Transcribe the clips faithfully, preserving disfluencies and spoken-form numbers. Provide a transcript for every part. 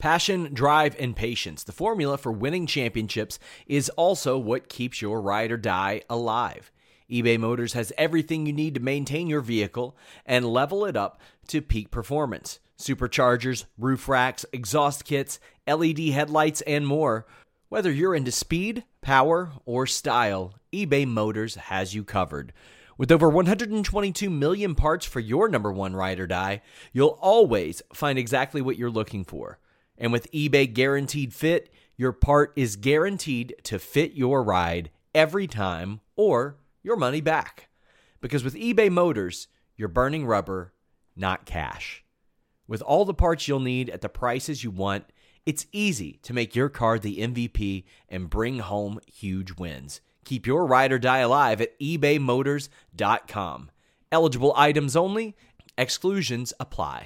Passion, drive, and patience. The formula for winning championships is also what keeps your ride or die alive. eBay Motors has everything you need to maintain your vehicle and level it up to peak performance. Superchargers, roof racks, exhaust kits, L E D headlights, and more. Whether you're into speed, power, or style, eBay Motors has you covered. With over one hundred twenty-two million parts for your number one ride or die, you'll always find exactly what you're looking for. And with eBay Guaranteed Fit, your part is guaranteed to fit your ride every time or your money back. Because with eBay Motors, you're burning rubber, not cash. With all the parts you'll need at the prices you want, it's easy to make your car the M V P and bring home huge wins. Keep your ride or die alive at ebay motors dot com. Eligible items only. Exclusions apply.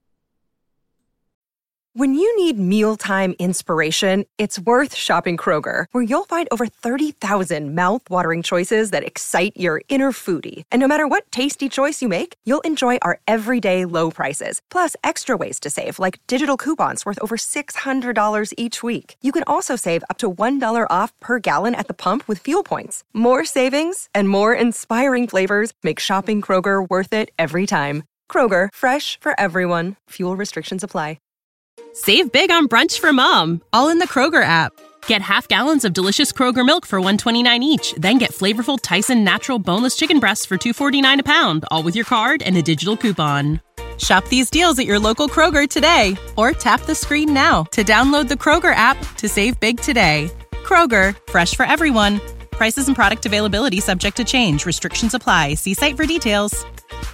When you need mealtime inspiration, it's worth shopping Kroger, where you'll find over thirty thousand mouth-watering choices that excite your inner foodie. And no matter what tasty choice you make, you'll enjoy our everyday low prices, plus extra ways to save, like digital coupons worth over six hundred dollars each week. You can also save up to one dollar off per gallon at the pump with fuel points. More savings and more inspiring flavors make shopping Kroger worth it every time. Kroger, fresh for everyone. Fuel restrictions apply. Save big on brunch for mom, all in the Kroger app. Get half gallons of delicious Kroger milk for one dollar and twenty-nine cents each. Then get flavorful Tyson natural boneless chicken breasts for two dollars and forty-nine cents a pound, all with your card and a digital coupon. Shop these deals at your local Kroger today, or tap the screen now to download the Kroger app to save big today. Kroger, fresh for everyone. Prices and product availability subject to change. Restrictions apply. See site for details.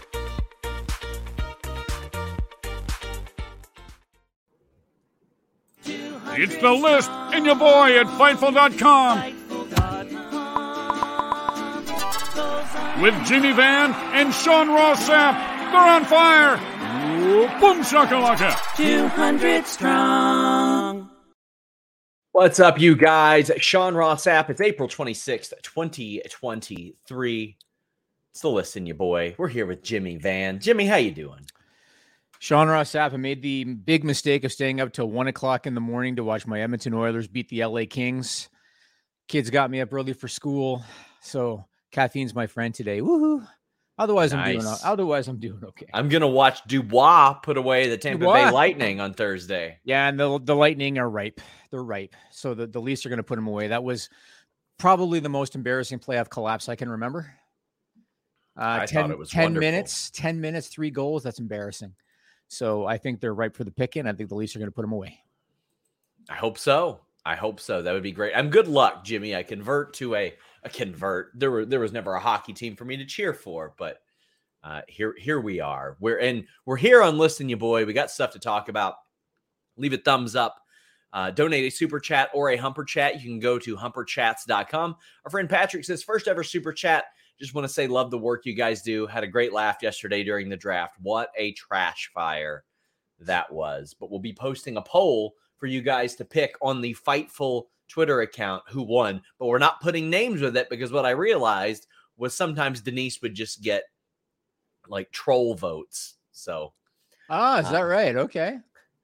It's The List and your boy at Fightful dot com with Jimmy Van and Sean Ross Sapp. They're on fire. Boom shakalaka. two hundred strong. What's up, you guys? Sean Ross Sapp. It's April twenty-sixth, twenty twenty-three. It's The List and your boy. We're here with Jimmy Van. Jimmy, how you doing? Sean Ross Sapp, I made the big mistake of staying up till one o'clock in the morning to watch my Edmonton Oilers beat the L A Kings. Kids got me up early for school, so caffeine's my friend today. Woohoo! Otherwise, nice. I'm doing. Otherwise, I'm doing okay. I'm gonna watch Dubois put away the Tampa Dubois. Bay Lightning on Thursday. Yeah, and the the Lightning are ripe. They're ripe, so the the Leafs are going to put them away. That was probably the most embarrassing playoff collapse I can remember. Uh, I ten, thought it was ten wonderful. minutes, ten minutes, three goals. That's embarrassing. So I think they're ripe for the picking. I think the Leafs are going to put them away. I hope so. I hope so. That would be great. I'm good luck, Jimmy. I convert to a, a convert. There were there was never a hockey team for me to cheer for, but uh, here here we are. We're and we're here on Listen You Boy. We got stuff to talk about. Leave a thumbs up. Uh, donate a super chat or a humper chat. You can go to humper chats dot com. Our friend Patrick says, first ever super chat. Just want to say, love the work you guys do. Had a great laugh yesterday during the draft. What a trash fire that was. But we'll be posting a poll for you guys to pick on the Fightful Twitter account who won. But we're not putting names with it because what I realized was sometimes Denise would just get like troll votes. So, ah, is uh, that right? Okay.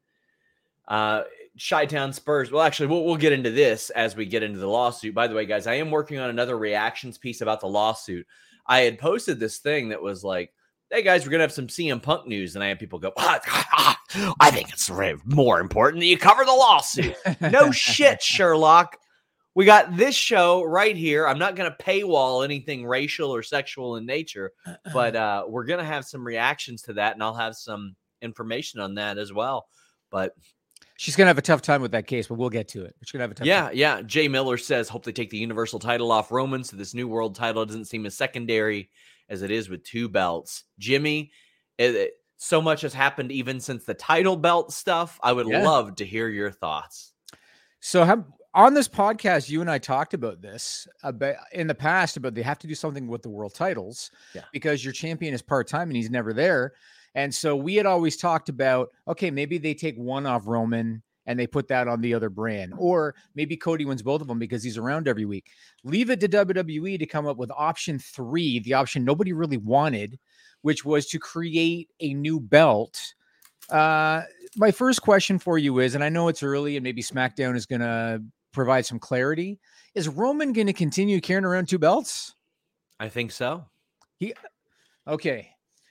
Uh, Chi-Town Spurs. Well, actually, we'll, we'll get into this as we get into the lawsuit. By the way, guys, I am working on another reactions piece about the lawsuit. I had posted this thing that was like, hey, guys, we're going to have some C M Punk news. And I had people go, ah, I think it's more important that you cover the lawsuit. No shit, Sherlock. We got this show right here. I'm not going to paywall anything racial or sexual in nature, but uh, we're going to have some reactions to that, and I'll have some information on that as well. But she's going to have a tough time with that case, but we'll get to it. She's going to have a tough yeah, time. Yeah, Jay Miller says, hope they take the Universal title off Roman so this new world title doesn't seem as secondary as it is with two belts. Jimmy, it, it, so much has happened even since the title belt stuff. I would yeah. love to hear your thoughts. So have, on this podcast, you and I talked about this about, in the past about they have to do something with the world titles yeah. because your champion is part-time and he's never there. And so we had always talked about, okay, maybe they take one off Roman and they put that on the other brand, or maybe Cody wins both of them because he's around every week. Leave it to W W E to come up with option three, the option nobody really wanted, which was to create a new belt. Uh, my first question for you is, and I know it's early and maybe SmackDown is going to provide some clarity. Is Roman going to continue carrying around two belts? I think so. He, okay.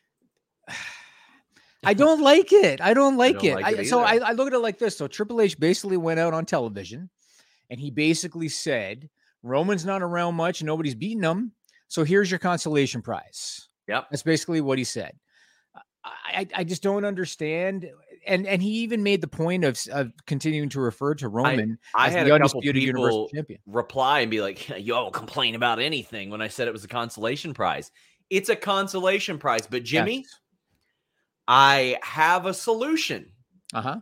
I don't like it. I don't like I don't it. Like it I, so I, I look at it like this. So Triple H basically went out on television and he basically said, Roman's not around much. Nobody's beating him. So here's your consolation prize. Yep. That's basically what he said. I, I just don't understand. And and he even made the point of, of continuing to refer to Roman I, I as had the a couple undisputed Universal Champion. Reply and be like, yo, complain about anything when I said it was a consolation prize. It's a consolation prize. But Jimmy, yes. I have a solution. Uh-huh.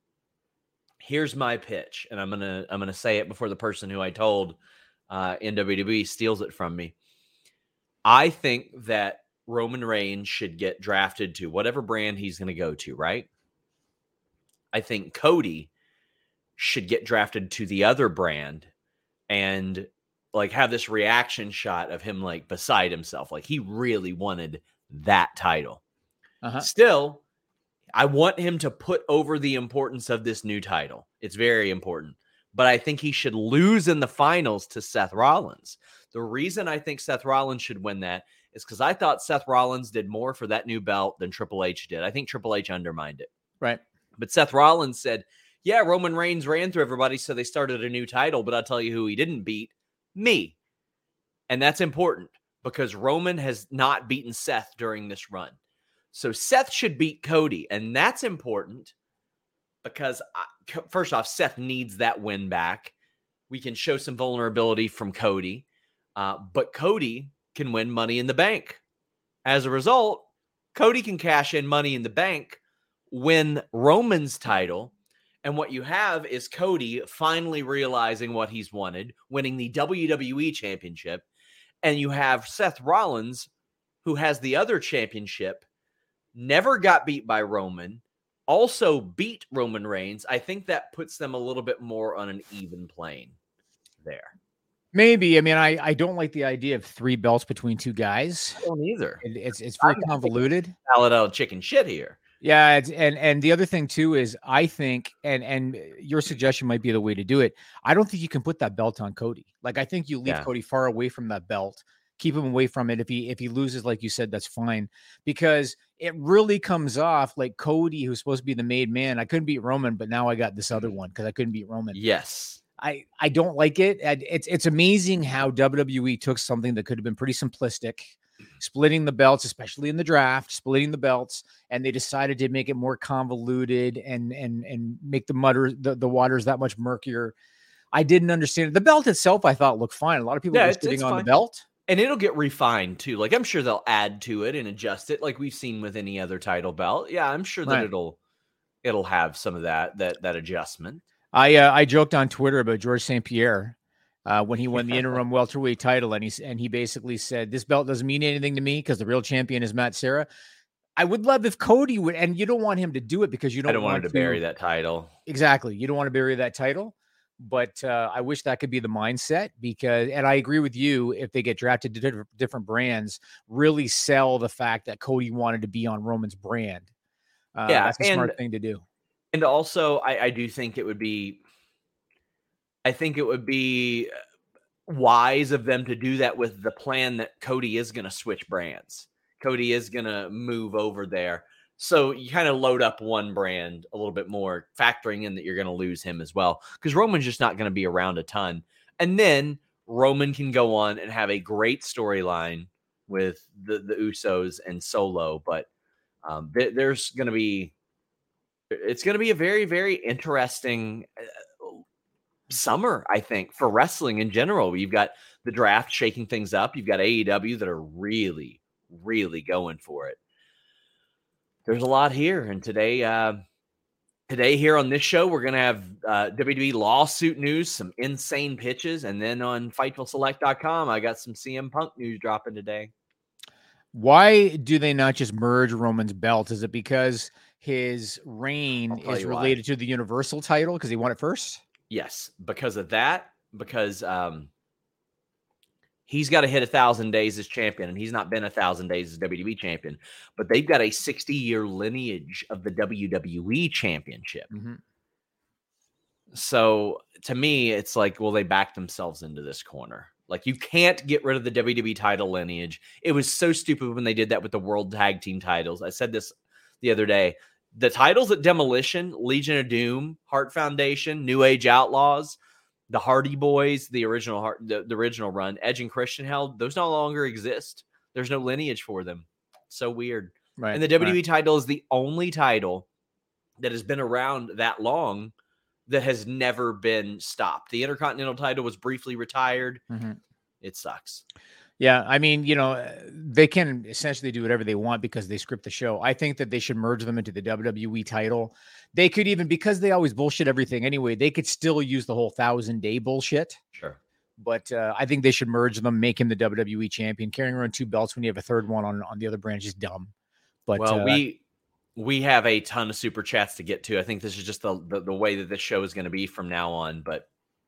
Here's my pitch. And I'm gonna I'm gonna say it before the person who I told uh, in W W E steals it from me. I think that Roman Reigns should get drafted to whatever brand he's going to go to, right? I think Cody should get drafted to the other brand and like have this reaction shot of him like beside himself. Like he really wanted that title. Uh-huh. Still, I want him to put over the importance of this new title. It's very important. But I think he should lose in the finals to Seth Rollins. The reason I think Seth Rollins should win that is because I thought Seth Rollins did more for that new belt than Triple H did. I think Triple H undermined it. Right. But Seth Rollins said, yeah, Roman Reigns ran through everybody, so they started a new title, but I'll tell you who he didn't beat, me. And that's important because Roman has not beaten Seth during this run. So Seth should beat Cody, and that's important because, I, first off, Seth needs that win back. We can show some vulnerability from Cody, uh, but Cody can win Money in the Bank. As a result, Cody can cash in Money in the Bank, win Roman's title, and what you have is Cody finally realizing what he's wanted, winning the W W E Championship, and you have Seth Rollins, who has the other championship, never got beat by Roman, also beat Roman Reigns. I think that puts them a little bit more on an even plane there. Maybe. I mean, I, I don't like the idea of three belts between two guys. I don't either. It, it's it's very I'm convoluted. Salad out chicken shit here. Yeah, it's, and and the other thing too is I think, and and your suggestion might be the way to do it. I don't think you can put that belt on Cody. Like I think you leave yeah. Cody far away from that belt. Keep him away from it. If he if he loses, like you said, that's fine. Because it really comes off like Cody, who's supposed to be the made man. I couldn't beat Roman, but now I got this other one because I couldn't beat Roman. Yes. I, I don't like it. It's it's amazing how W W E took something that could have been pretty simplistic, splitting the belts, especially in the draft, splitting the belts, and they decided to make it more convoluted and and and make the mutter the, the waters that much murkier. I didn't understand it. The belt itself, I thought looked fine. A lot of people yeah, were sitting on fine. the belt. And it'll get refined too. Like I'm sure they'll add to it and adjust it like we've seen with any other title belt. Yeah, I'm sure that right. it'll it'll have some of that that that adjustment. I uh, I joked on Twitter about George Saint Pierre uh, when he won the interim welterweight title, and he and he basically said this belt doesn't mean anything to me because the real champion is Matt Serra. I would love if Cody would, and you don't want him to do it because you don't, I don't want, want him to, to bury that title. Exactly, you don't want to bury that title. But uh, I wish that could be the mindset because, and I agree with you. If they get drafted to different, different brands, really sell the fact that Cody wanted to be on Roman's brand. Uh, yeah, that's a and, smart thing to do. And also, I, I do think it would be, I think it would be wise of them to do that with the plan that Cody is going to switch brands. Cody is going to move over there. So you kind of load up one brand a little bit more, factoring in that you're going to lose him as well. Because Roman's just not going to be around a ton. And then Roman can go on and have a great storyline with the, the Usos and Solo. But um, th- there's going to be, it's going to be a very, very interesting uh, summer, I think, for wrestling in general. You've got the draft shaking things up. You've got A E W that are really, really going for it. There's a lot here. And today, uh, today here on this show, we're going to have uh, W W E lawsuit news, some insane pitches. And then on Fightful Select dot com, I got some C M Punk news dropping today. Why do they not just merge Roman's belt? Is it because his reign is related why. to the Universal title because he won it first? Yes, because of that. Because um, He's got to hit a thousand days as champion, and he's not been a thousand days as W W E champion. But they've got a sixty-year lineage of the W W E championship. Mm-hmm. So to me, it's like, well, they backed themselves into this corner. Like, you can't get rid of the W W E title lineage. It was so stupid when they did that with the World Tag Team titles. I said this the other day. The titles at Demolition, Legion of Doom, Hart Foundation, New Age Outlaws, the Hardy Boys, the original Hart, the, the original run, Edge and Christian held, those no longer exist. There's no lineage for them. So weird. Right. And the W W E right. title is the only title that has been around that long that has never been stopped. The Intercontinental title was briefly retired. Mm-hmm. It sucks. Yeah, I mean, you know, they can essentially do whatever they want because they script the show. I think that they should merge them into the W W E title. They could even, because they always bullshit everything anyway, they could still use the whole thousand day bullshit. Sure. But uh, I think they should merge them, make him the W W E champion. Carrying around two belts when you have a third one on, on the other brand is just dumb. But well, uh, we we have a ton of super chats to get to. I think this is just the, the, the way that this show is going to be from now on, but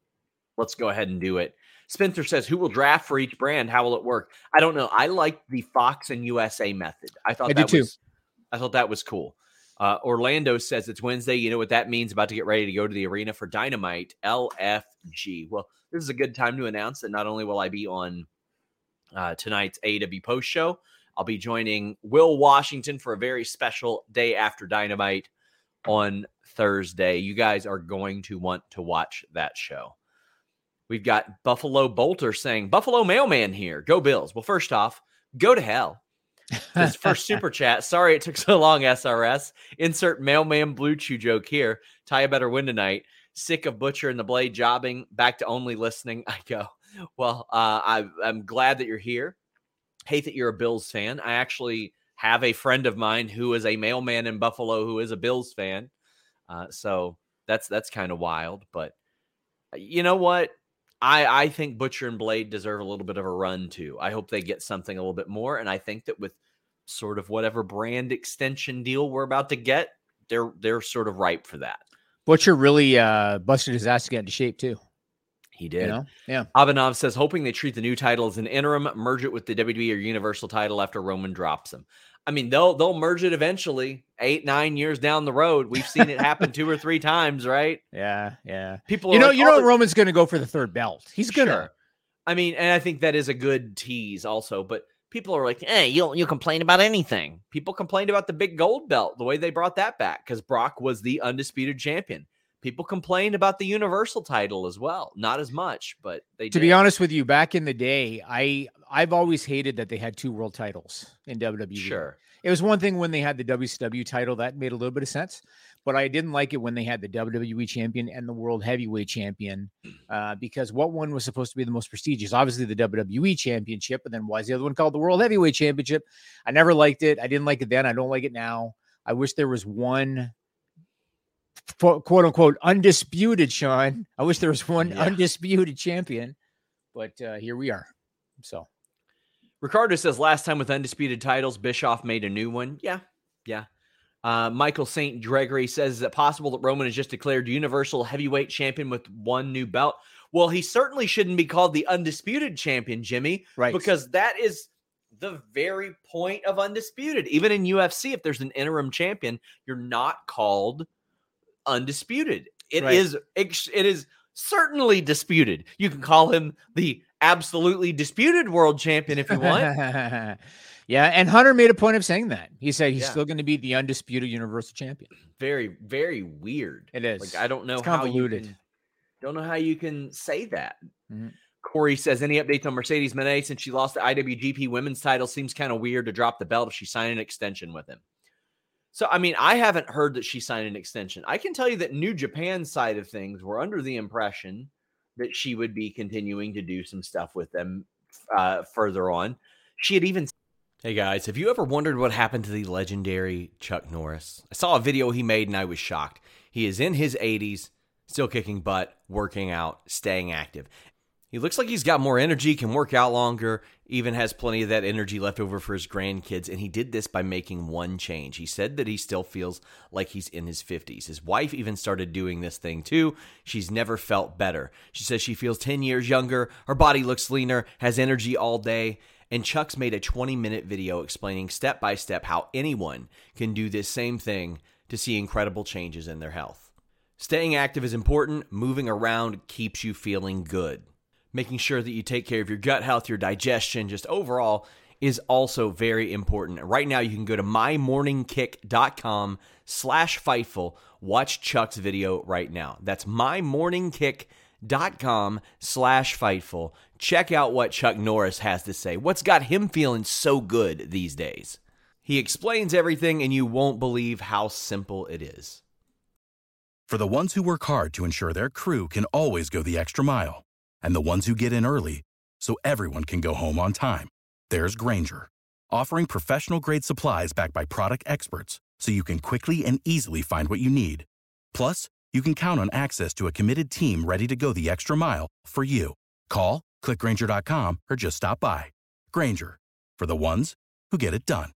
let's go ahead and do it. Spencer says, who will draft for each brand? How will it work? I don't know. I like the Fox and U S A method. I thought I that did was, too. I thought that was cool. Uh, Orlando says it's Wednesday. You know what that means? About to get ready to go to the arena for Dynamite L F G. Well, this is a good time to announce that not only will I be on uh, tonight's A E W post show, I'll be joining Will Washington for a very special day after Dynamite on Thursday. You guys are going to want to watch that show. We've got Buffalo Bolter saying, Buffalo Mailman here. Go Bills. Well, first off, go to hell. His first super chat. Sorry it took so long, S R S. Insert Mailman Blue Chew joke here. Ty a better win tonight. Sick of Butcher and the Blade jobbing. Back to only listening. I go, well, uh, I, I'm glad that you're here. Hate that you're a Bills fan. I actually have a friend of mine who is a mailman in Buffalo who is a Bills fan. Uh, so that's that's kind of wild. But you know what? I, I think Butcher and Blade deserve a little bit of a run, too. I hope they get something a little bit more. And I think that with sort of whatever brand extension deal we're about to get, they're they're sort of ripe for that. Butcher really uh, busted his ass to get into shape, too. He did. You know? Yeah. Abhinav says, hoping they treat the new title as an interim, merge it with the W W E or Universal title after Roman drops them. I mean, they'll they'll merge it eventually, eight, nine years down the road. We've seen it happen two or three times, right? Yeah, yeah. People, you know, like, you oh, know, Roman's going to go for the third belt. He's gonna. Sure. I mean, and I think that is a good tease, also. But people are like, "Hey, you'll you complain about anything?" People complained about the big gold belt, the way they brought that back, because Brock was the undisputed champion. People complained about the Universal title as well. Not as much, but they To did. be honest with you, back in the day, I, I've always hated that they had two world titles in W W E. Sure. It was one thing when they had the W C W title. That made a little bit of sense. But I didn't like it when they had the W W E champion and the World Heavyweight champion uh, because what one was supposed to be the most prestigious? Obviously, the W W E championship. But then why is the other one called the World Heavyweight championship? I never liked it. I didn't like it then. I don't like it now. I wish there was one quote unquote undisputed, Sean. I wish there was one yeah. undisputed champion, but uh, here we are. So Ricardo says last time with undisputed titles, Bischoff made a new one. Yeah. Yeah. Uh, Michael Saint Gregory says, is it possible that Roman is just declared Universal Heavyweight Champion with one new belt? Well, he certainly shouldn't be called the undisputed champion, Jimmy, right? Because that is the very point of undisputed. Even in U F C, if there's an interim champion, you're not called undisputed. It right. is it is certainly disputed. You can call him the absolutely disputed world champion if you want. Yeah, and Hunter made a point of saying that. He said he's yeah. still going to be the undisputed Universal champion. Very, very weird. It is. Like I don't know it's how convoluted. you can, don't know how you can say that. Mm-hmm. Corey says, any updates on Mercedes Moné since she lost the I W G P women's title? Seems kind of weird to drop the belt if she signed an extension with him. So, I mean, I haven't heard that she signed an extension. I can tell you that New Japan's side of things were under the impression that she would be continuing to do some stuff with them uh, further on. She had even... Hey, guys, have you ever wondered what happened to the legendary Chuck Norris? I saw a video he made and I was shocked. He is in his eighties, still kicking butt, working out, staying active. He looks like he's got more energy, can work out longer, even has plenty of that energy left over for his grandkids, and he did this by making one change. He said that he still feels like he's in his fifties. His wife even started doing this thing too. She's never felt better. She says she feels ten years younger, her body looks leaner, has energy all day, and Chuck's made a twenty-minute video explaining step by step how anyone can do this same thing to see incredible changes in their health. Staying active is important. Moving around keeps you feeling good. Making sure that you take care of your gut health, your digestion, just overall is also very important. Right now, you can go to mymorningkick.com slash Fightful. Watch Chuck's video right now. That's mymorningkick.com slash Fightful. Check out what Chuck Norris has to say. What's got him feeling so good these days? He explains everything, and you won't believe how simple it is. For the ones who work hard to ensure their crew can always go the extra mile, and the ones who get in early so everyone can go home on time, there's Grainger, offering professional-grade supplies backed by product experts so you can quickly and easily find what you need. Plus, you can count on access to a committed team ready to go the extra mile for you. Call, click Grainger dot com, or just stop by. Grainger, for the ones who get it done.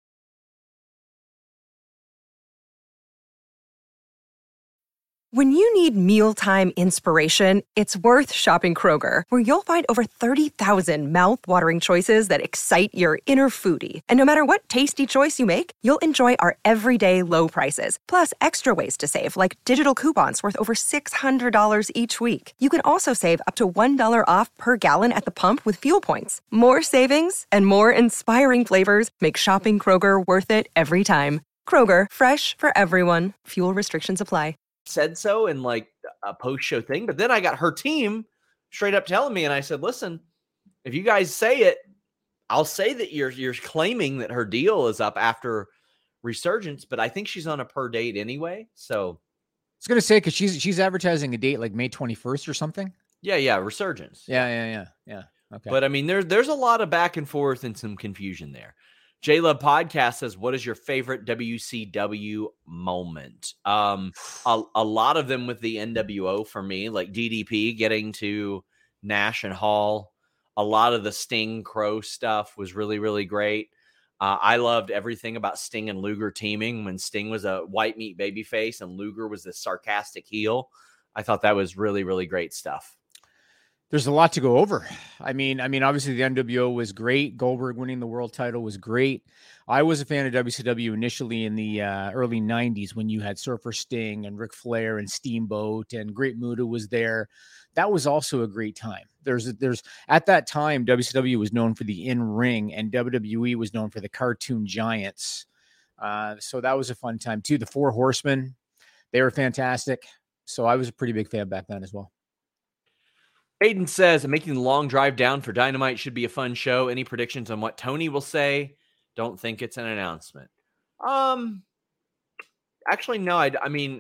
When you need mealtime inspiration, it's worth shopping Kroger, where you'll find over thirty thousand mouth-watering choices that excite your inner foodie. And no matter what tasty choice you make, you'll enjoy our everyday low prices, plus extra ways to save, like digital coupons worth over six hundred dollars each week. You can also save up to one dollar off per gallon at the pump with fuel points. More savings and more inspiring flavors make shopping Kroger worth it every time. Kroger, fresh for everyone. Fuel restrictions apply. Said so in like a post-show thing, but then I got her team straight up telling me, and I said, listen, if you guys say it, I'll say that you're you're claiming that her deal is up after Resurgence, but I think she's on a per date anyway. So I was gonna say, because she's she's advertising a date like May twenty-first or something. Yeah, yeah, Resurgence. Yeah, yeah, yeah, yeah. Okay. But I mean, there's there's a lot of back and forth and some confusion there. J-Love Podcast says, what is your favorite W C W moment? Um, a, a lot of them with the N W O for me, like D D P getting to Nash and Hall. A lot of the Sting Crow stuff was really, really great. Uh, I loved everything about Sting and Luger teaming when Sting was a white meat babyface and Luger was this sarcastic heel. I thought that was really, really great stuff. There's a lot to go over. I mean, I mean, obviously the N W O was great. Goldberg winning the world title was great. I was a fan of W C W initially in the uh, early nineties when you had Surfer Sting and Ric Flair and Steamboat and Great Muta was there. That was also a great time. There's, there's at that time, W C W was known for the in-ring and W W E was known for the cartoon giants. Uh, so that was a fun time too. The Four Horsemen, they were fantastic. So I was a pretty big fan back then as well. Aiden says, making the long drive down for Dynamite should be a fun show. Any predictions on what Tony will say? Don't think it's an announcement. Um, actually, no. I, I mean,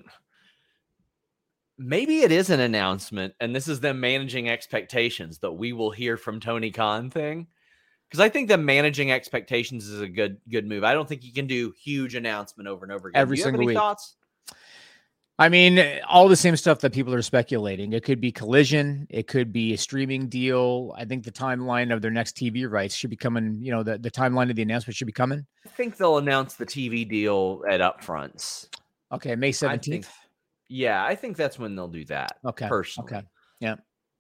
maybe it is an announcement, and this is them managing expectations that we will hear from Tony Khan thing. Because I think them managing expectations is a good good move. I don't think you can do huge announcement over and over again. Every Do you have single any week. thoughts? I mean, all the same stuff that people are speculating. It could be Collision. It could be a streaming deal. I think the timeline of their next T V rights should be coming. You know, the, the timeline of the announcement should be coming. I think they'll announce the T V deal at Upfronts. Okay, May seventeenth. I think, yeah, I think that's when they'll do that. Okay. Personally. Okay. Yeah.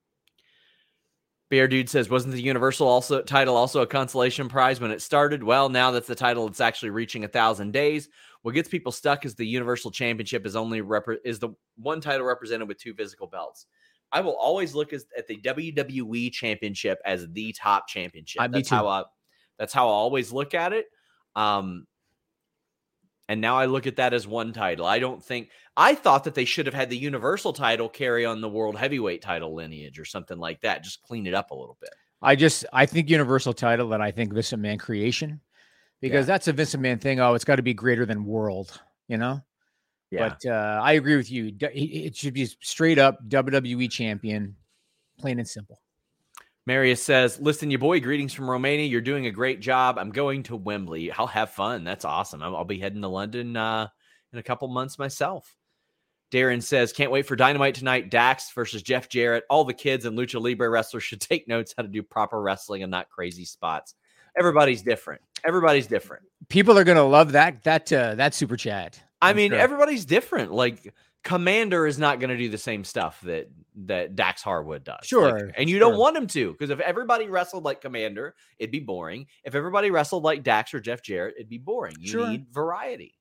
Bear Dude says, wasn't the Universal also title also a consolation prize when it started? Well, now that's the title. It's actually reaching a thousand days. What gets people stuck is the Universal Championship is only rep- is the one title represented with two physical belts. I will always look as, at the W W E Championship as the top championship. I, that's me too. how I, that's how I always look at it. Um, and now I look at that as one title. I don't think I thought that they should have had the Universal title carry on the World Heavyweight title lineage or something like that. Just clean it up a little bit. I just, I think Universal title, and I think Vince McMahon creation, because Yeah. that's a Vince McMahon thing. Oh, it's got to be greater than world, you know? Yeah. But uh, I agree with you. D- It should be straight up W W E champion, plain and simple. Marius says, listen, your boy, greetings from Romania. You're doing a great job. I'm going to Wembley. I'll have fun. That's awesome. I'll, I'll be heading to London uh, in a couple months myself. Darren says, can't wait for Dynamite tonight. Dax versus Jeff Jarrett. All the kids and Lucha Libre wrestlers should take notes how to do proper wrestling and not crazy spots. Everybody's different. Everybody's different. People are going to love that, that, uh, that super chat. I I'm mean, sure. everybody's different. Like Commander is not going to do the same stuff that, that Dax Harwood does. Sure. Like, and you sure. don't want him to, because if everybody wrestled like Commander, it'd be boring. If everybody wrestled like Dax or Jeff Jarrett, it'd be boring. You Sure. need variety.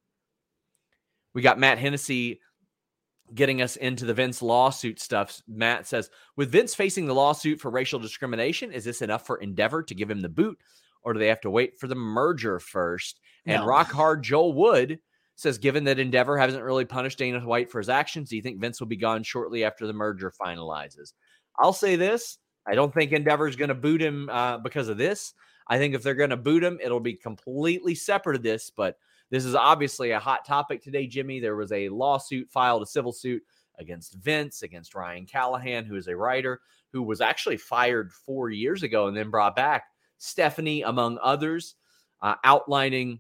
We got Matt Hennessy getting us into the Vince lawsuit stuff. Matt says, with Vince facing the lawsuit for racial discrimination, is this enough for Endeavor to give him the boot, or do they have to wait for the merger first? And No. Rock Hard Joel Wood says, given that Endeavor hasn't really punished Dana White for his actions, do you think Vince will be gone shortly after the merger finalizes? I'll say this. I don't think Endeavor is going to boot him uh, because of this. I think if they're going to boot him, it'll be completely separate of this, but this is obviously a hot topic today, Jimmy. There was a lawsuit filed, a civil suit against Vince, against Ryan Callahan, who is a writer who was actually fired four years ago and then brought back. Stephanie, among others, uh, outlining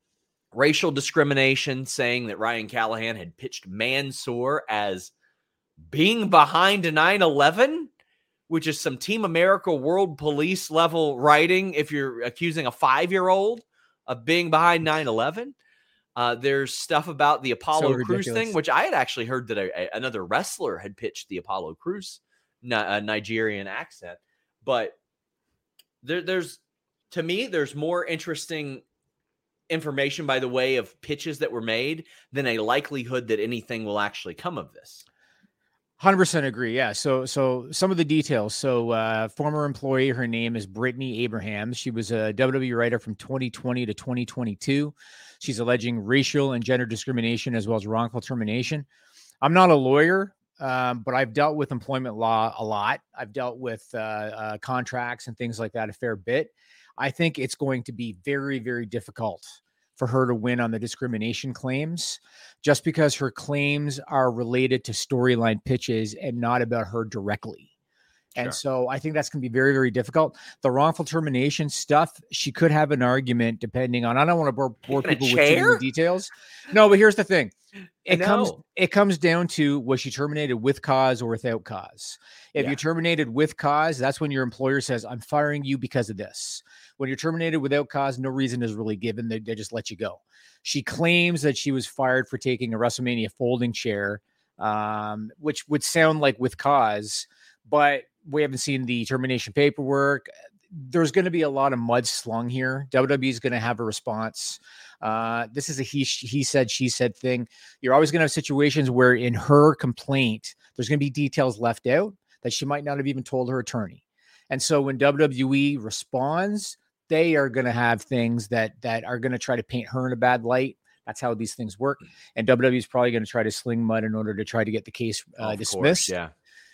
racial discrimination, saying that Ryan Callahan had pitched Mansoor as being behind nine eleven, which is some Team America World Police level writing if you're accusing a five-year-old of being behind nine eleven. Uh, there's stuff about the Apollo So Crews ridiculous. thing, which I had actually heard that a, a, another wrestler had pitched the Apollo Crews Ni- uh, Nigerian accent. But there, there's, to me, there's more interesting information by the way of pitches that were made than a likelihood that anything will actually come of this. one hundred percent agree. Yeah. So, so some of the details. So, uh, former employee, her name is Brittany Abrahams. She was a W W E writer from twenty twenty to twenty twenty-two. She's alleging racial and gender discrimination as well as wrongful termination. I'm not a lawyer, um, but I've dealt with employment law a lot. I've dealt with uh, uh, contracts and things like that a fair bit. I think it's going to be very, very difficult for her to win on the discrimination claims, just because her claims are related to storyline pitches and not about her directly. Sure. And so I think that's going to be very, very difficult. The wrongful termination stuff, she could have an argument depending on, I don't want to bore, bore In a people with too chair? many details. No, but here's the thing. It I comes, know. it comes down to, was she terminated with cause or without cause? If Yeah. you're terminated with cause, that's when your employer says, I'm firing you because of this. When you're terminated without cause, no reason is really given. They, they just let you go. She claims that she was fired for taking a WrestleMania folding chair, um, which would sound like with cause, but we haven't seen the termination paperwork. There's going to be a lot of mud slung here. W W E is going to have a response. Uh, this is a he, he said, she said thing. You're always going to have situations where in her complaint, there's going to be details left out that she might not have even told her attorney. And so when W W E responds, they are going to have things that, that are going to try to paint her in a bad light. That's how these things work. And W W E is probably going to try to sling mud in order to try to get the case uh, Of dismissed. course, yeah.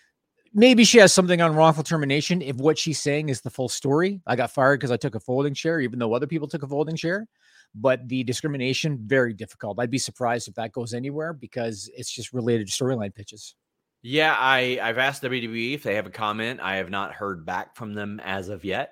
Maybe she has something on wrongful termination if what she's saying is the full story. I got fired because I took a folding chair, even though other people took a folding chair. But the discrimination, very difficult. I'd be surprised if that goes anywhere because it's just related to storyline pitches. Yeah, I, I've asked W W E if they have a comment. I have not heard back from them as of yet.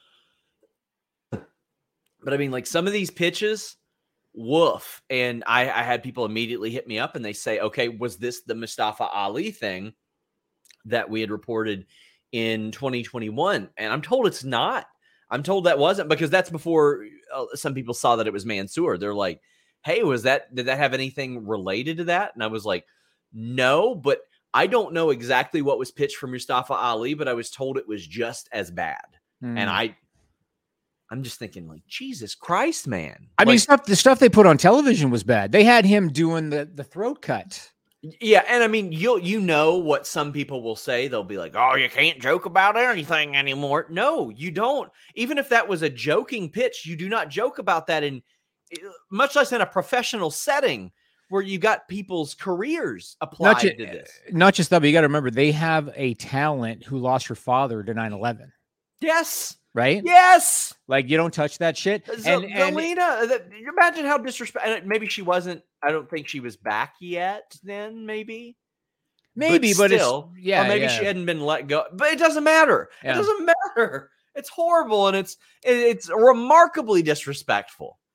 But I mean, like some of these pitches, woof. And I, I had people immediately hit me up and they say, okay, was this the Mustafa Ali thing that we had reported in twenty twenty-one? And I'm told it's not. I'm told that wasn't, because that's before uh, some people saw that it was Mansoor. They're like, hey, was that, did that have anything related to that? And I was like, no, but I don't know exactly what was pitched for Mustafa Ali, but I was told it was just as bad. Hmm. And I, I'm just thinking like, Jesus Christ, man. I mean, Like, stuff, the stuff they put on television was bad. They had him doing the, the throat cut. yeah. And I mean, you'll, you know what some people will say. They'll be like, oh, you can't joke about anything anymore. No, you don't. Even if that was a joking pitch, you do not joke about that in, much less in a professional setting where you got people's careers applied Not, ju- to this. not just that, but you got to remember, they have a talent who lost her father to nine eleven, Yes. right? Yes. Like, you don't touch that shit. So, And, and Zelina, that, imagine how disrespectful. Maybe she wasn't. I don't think she was back yet. Then maybe, maybe, but, still, it's, yeah, or maybe yeah. she hadn't been let go. But it doesn't matter. Yeah. It doesn't matter. It's horrible and it's it, it's remarkably disrespectful.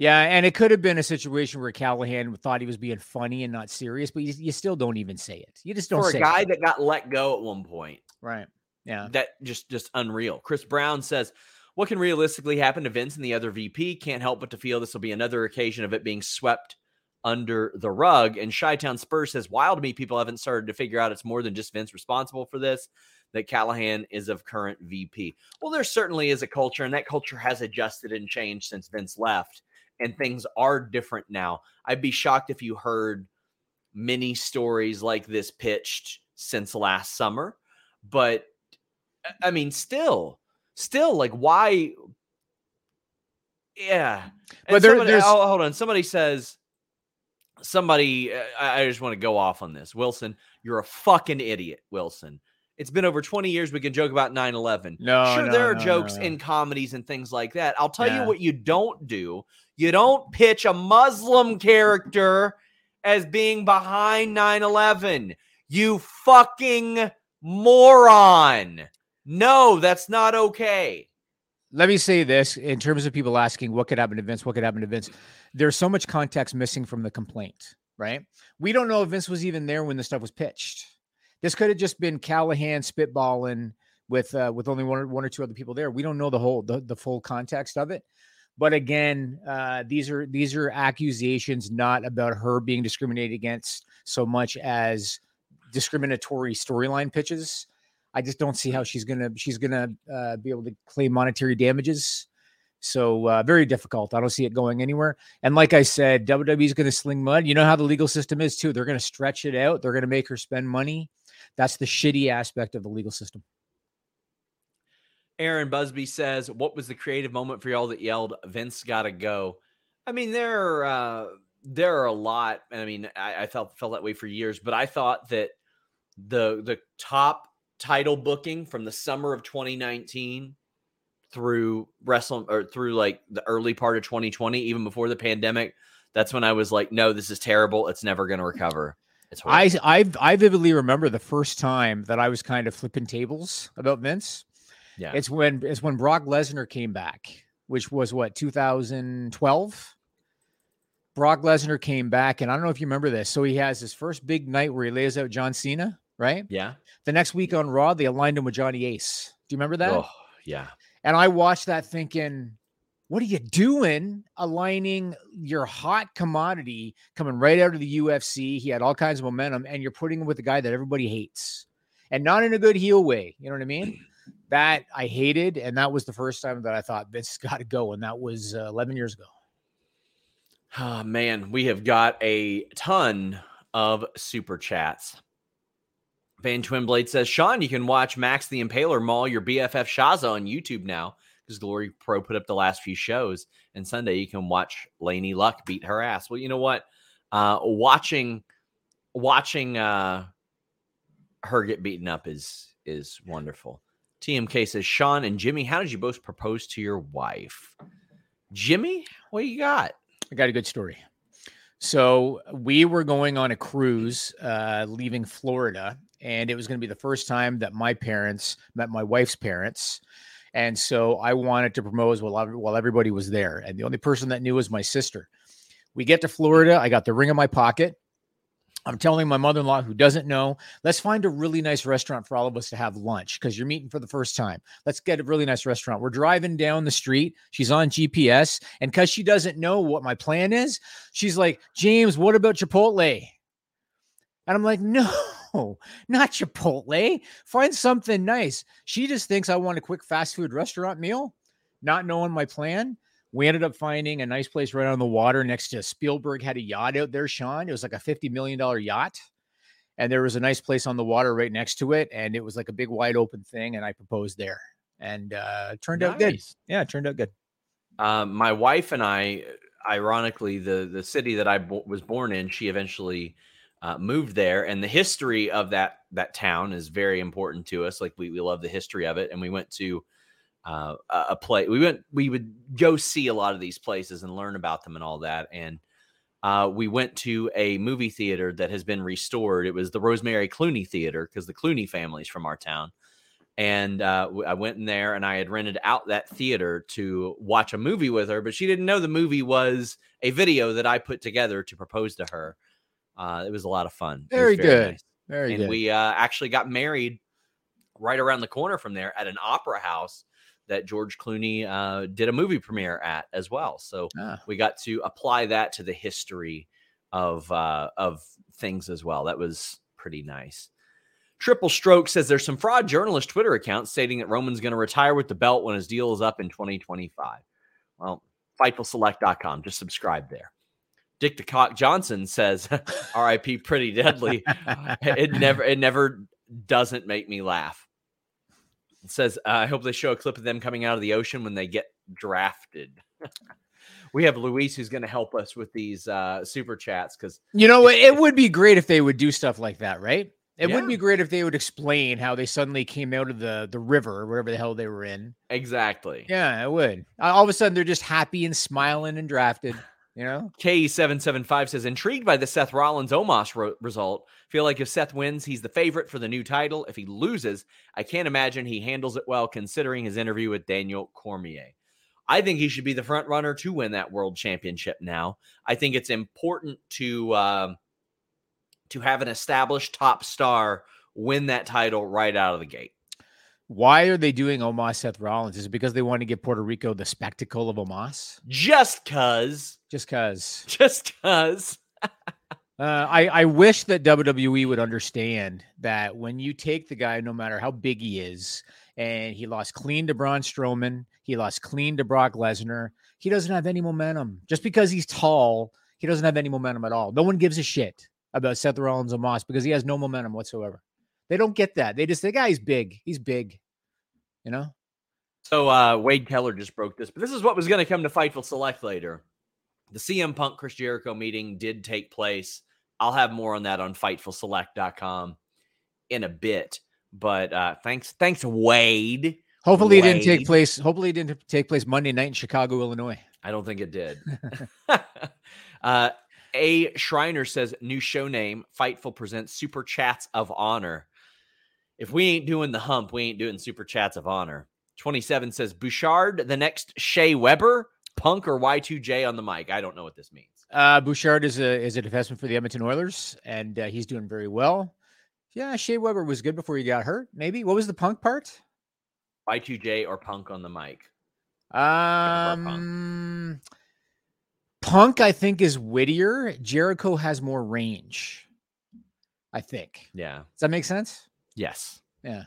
Yeah, and it could have been a situation where Callahan thought he was being funny and not serious, but you, you still don't even say it. You just don't For say a guy it. that got let go at one point. Right. Yeah. That just just unreal. Chris Brown says, what can realistically happen to Vince and the other V P? Can't help but to feel this will be another occasion of it being swept under the rug. And Chi-Town Spurs says, wild to me, people haven't started to figure out it's more than just Vince responsible for this, that Callahan is of current V P. Well, there certainly is a culture, and that culture has adjusted and changed since Vince left, and things are different now. I'd be shocked if you heard many stories like this pitched since last summer, but I mean, still, still like why? Yeah. And but there, somebody, there's oh, hold on. Somebody says, somebody, I, I just want to go off on this. Wilson, you're a fucking idiot, Wilson. It's been over twenty years. We can joke about nine eleven. No, sure, no, there are no, jokes no, no. in comedies and things like that. I'll tell Yeah. you what you don't do. You don't pitch a Muslim character as being behind nine eleven. You fucking moron. No, that's not okay. Let me say this in terms of people asking what could happen to Vince, what could happen to Vince. There's so much context missing from the complaint, right? We don't know if Vince was even there when the stuff was pitched. This could have just been Callahan spitballing with uh, with only one or, one or two other people there. We don't know the whole the, the full context of it. But again, uh, these are these are accusations not about her being discriminated against so much as discriminatory storyline pitches. I just don't see how she's gonna she's gonna uh, be able to claim monetary damages. So uh, very difficult. I don't see it going anywhere. And like I said, W W E is going to sling mud. You know how the legal system is too. They're going to stretch it out. They're going to make her spend money. That's the shitty aspect of the legal system. Aaron Busby says, what was the creative moment for y'all that yelled, Vince gotta go? I mean, there are, uh, there are a lot. I mean, I, I felt, felt that way for years, but I thought that the, the top title booking from the summer of twenty nineteen through wrestling or through like the early part of twenty twenty, even before the pandemic, that's when I was like, no, this is terrible. It's never going to recover. It's I, I, I vividly remember the first time that I was kind of flipping tables about Vince. Yeah. It's when, it's when Brock Lesnar came back, which was what, two thousand twelve. Brock Lesnar came back, and I don't know if you remember this. So he has his first big night where he lays out John Cena, right? Yeah. The next week on Raw, they aligned him with Johnny Ace. Do you remember that? Oh, yeah. And I watched that thinking, what are you doing aligning your hot commodity coming right out of the U F C? He had all kinds of momentum, and you're putting him with a guy that everybody hates, and not in a good heel way. You know what I mean? That I hated, and that was the first time that I thought Vince has got to go, and that was uh, eleven years ago. Oh, man, we have got a ton of super chats. Van Twinblade says, Sean, you can watch Max the Impaler maul your B F F Shaza on YouTube now because Glory Pro put up the last few shows. And Sunday you can watch Lainey Luck beat her ass. Well, you know what? Uh, watching watching uh, her get beaten up is is wonderful. T M K says, Sean and Jimmy, how did you both propose to your wife? Jimmy, what you got? I got a good story. So we were going on a cruise, uh, leaving Florida, and it was going to be the first time that my parents met my wife's parents. And so I wanted to propose while, while everybody was there. And the only person that knew was my sister. We get to Florida. I got the ring in my pocket. I'm telling my mother-in-law, who doesn't know, let's find a really nice restaurant for all of us to have lunch because you're meeting for the first time. Let's get a really nice restaurant. We're driving down the street. She's on G P S. And because she doesn't know what my plan is, she's like, James, what about Chipotle? And I'm like, no, not Chipotle. Find something nice. She just thinks I want a quick fast food restaurant meal, not knowing my plan. We ended up finding a nice place right on the water next to Spielberg had a yacht out there, Sean. It was like a fifty million dollars yacht. And there was a nice place on the water right next to it. And it was like a big wide open thing. And I proposed there. And uh, it turned Nice. out good. Yeah, it turned out good. Um, my wife and I, ironically, the, the city that I bo- was born in, she eventually uh, moved there. And the history of that that town is very important to us. Like we, we love the history of it. And we went to uh, a, a play. We went, we would go see a lot of these places and learn about them and all that. And uh, we went to a movie theater that has been restored. It was the Rosemary Clooney Theater because the Clooney family's from our town. And uh, I went in there and I had rented out that theater to watch a movie with her, but she didn't know the movie was a video that I put together to propose to her. Uh, it was a lot of fun. Very, very good. Nice. Very and good. we uh, actually got married right around the corner from there at an opera house that George Clooney uh, did a movie premiere at as well. So Ah. we got to apply that to the history of uh, of things as well. That was pretty nice. Triple Stroke says there's some fraud journalist Twitter accounts stating that Roman's going to retire with the belt when his deal is up in twenty twenty-five. Well, Fightful Select dot com. Just subscribe there. Dick the Cock Johnson says, R I P Pretty Deadly. It never, it never doesn't make me laugh. It says, uh, I hope they show a clip of them coming out of the ocean when they get drafted. We have Luis who's going to help us with these uh, super chats because you know it, it would be great if they would do stuff like that, right? It Yeah. would be great if they would explain how they suddenly came out of the the river or whatever the hell they were in. exactly. Yeah, it would. All of a sudden, they're just happy and smiling and drafted. You know, K seven seven five says, intrigued by the Seth Rollins Omos ro- result. Feel like if Seth wins, he's the favorite for the new title. If he loses, I can't imagine he handles it well considering his interview with Daniel Cormier. I think he should be the front runner to win that world championship now. I think it's important to um, to have an established top star win that title right out of the gate. why are they doing Omos Seth Rollins? Is it because they want to give Puerto Rico the spectacle of Omos? Just cause. Just because. Just cause. Uh, I, I wish that W W E would understand that when you take the guy, no matter how big he is, and he lost clean to Braun Strowman, he lost clean to Brock Lesnar, he doesn't have any momentum. Just because he's tall, he doesn't have any momentum at all. No one gives a shit about Seth Rollins and Omos because he has no momentum whatsoever. They don't get that. They just, the guy's big. He's big, you know? So uh, Wade Keller just broke this, but this is what was going to come to Fightful Select later. The C M Punk Chris Jericho meeting did take place. I'll have more on that on Fightful Select dot com in a bit. But uh, thanks, thanks, Wade. Hopefully Wade. it didn't take place. Hopefully it didn't take place Monday night in Chicago, Illinois. I don't think it did. uh, A. Shriner says, new show name, Fightful presents Super Chats of Honor. If we ain't doing the hump, we ain't doing Super Chats of Honor. twenty-seven says, Bouchard, the next Shea Weber, Punk or Y two J on the mic. I don't know what this means. Uh, Bouchard is a is a defenseman for the Edmonton Oilers, and uh, he's doing very well. Yeah, Shea Weber was good before he got hurt. Maybe. What was the Punk part? Y two J or Punk on the mic. Um, Punk, I think, is wittier. Jericho has more range, I think. Yeah. Does that make sense? Yes. Yeah.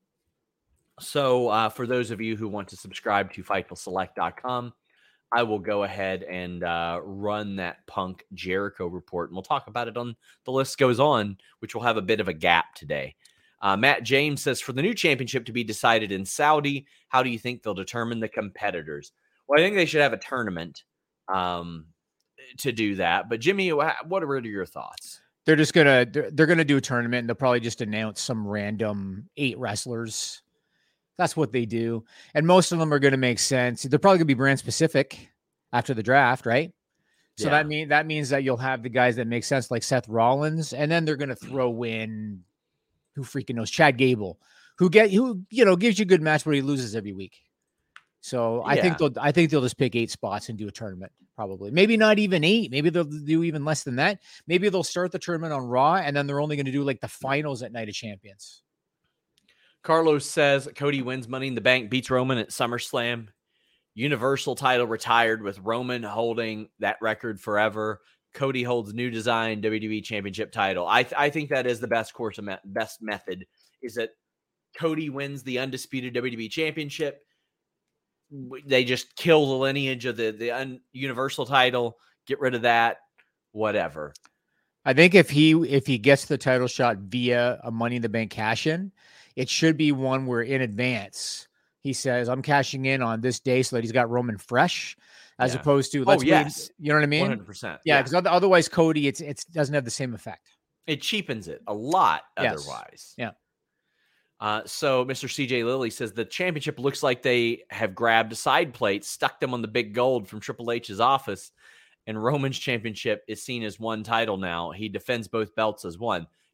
So uh, for those of you who want to subscribe to Fightful Select dot com, I will go ahead and uh, run that Punk Jericho report, and we'll talk about it on The List Goes On, which will have a bit of a gap today. Uh, Matt James says, for the new championship to be decided in Saudi, how do you think they'll determine the competitors? Well, I think they should have a tournament um, to do that. But Jimmy, what are your thoughts? They're just gonna they're, they're gonna do a tournament, and they'll probably just announce some random eight wrestlers. That's what they do. And most of them are going to make sense. They're probably going to be brand specific after the draft, right? So Yeah. that mean that means that you'll have the guys that make sense, like Seth Rollins, and then they're going to throw in who freaking knows, Chad Gable, who get who you know gives you a good match, but he loses every week. So I think Yeah. they'll I think they'll just pick eight spots and do a tournament. Probably, maybe not even eight. Maybe they'll do even less than that. Maybe they'll start the tournament on Raw, and then they're only going to do like the finals at Night of Champions. Carlos says Cody wins Money in the Bank, beats Roman at SummerSlam. Universal title retired with Roman holding that record forever. Cody holds new design W W E Championship title. I th- I think that is the best course of me- best method is that Cody wins the undisputed W W E Championship. W- They just kill the lineage of the the un- Universal title, get rid of that, whatever. I think if he if he gets the title shot via a Money in the Bank cash in, it should be one where in advance he says, "I'm cashing in on this day," so that he's got Roman fresh, as Yeah. opposed to Oh, let's wait. yes. You know what I mean? one hundred percent. Yeah, because otherwise Cody, it's it doesn't have the same effect. It cheapens it a lot Yes. otherwise. Yeah. Uh, so Mister C J Lilly says the championship looks like they have grabbed side plates, stuck them on the big gold from Triple H's office, and Roman's championship is seen as one title now. He defends both belts as one.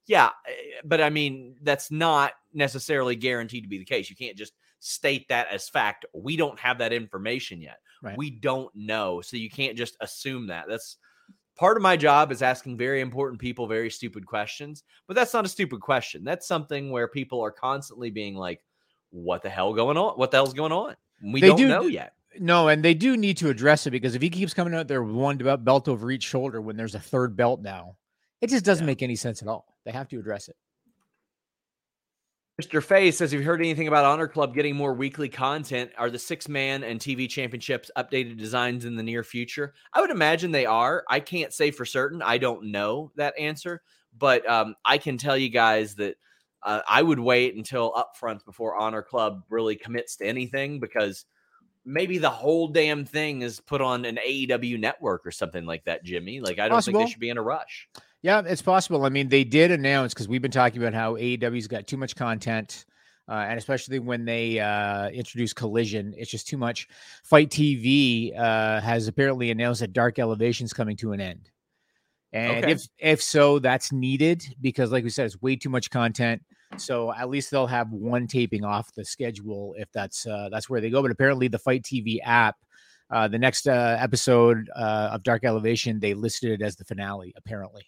Yeah, but I mean, that's not necessarily guaranteed to be the case. You can't just state that as fact. We don't have that information yet. Right. We don't know. So you can't just assume that. That's part of my job, is asking very important people very stupid questions. But that's not a stupid question. That's something where people are constantly being like, what the hell going on? What the hell's going on? We They don't do- know yet. No, and they do need to address it, because if he keeps coming out there with one belt over each shoulder when there's a third belt now, it just doesn't Yeah. make any sense at all. They have to address it. Mister Faye says, have you heard anything about Honor Club getting more weekly content? Are the six-man and T V championships updated designs in the near future? I would imagine they are. I can't say for certain. I don't know that answer. But um, I can tell you guys that uh, I would wait until upfront before Honor Club really commits to anything, because maybe the whole damn thing is put on an A E W network or something like that, Jimmy. Like, I don't Possible. think they should be in a rush. Yeah, it's possible. I mean, they did announce, because we've been talking about how A E W's got too much content, uh, and especially when they uh, introduce Collision, it's just too much. Fight T V uh, has apparently announced that Dark Elevation's coming to an end. And Okay. if if so, that's needed, because like we said, it's way too much content. So at least they'll have one taping off the schedule if that's uh, that's where they go. But apparently the Fight T V app, uh, the next uh, episode uh, of Dark Elevation, they listed it as the finale, apparently.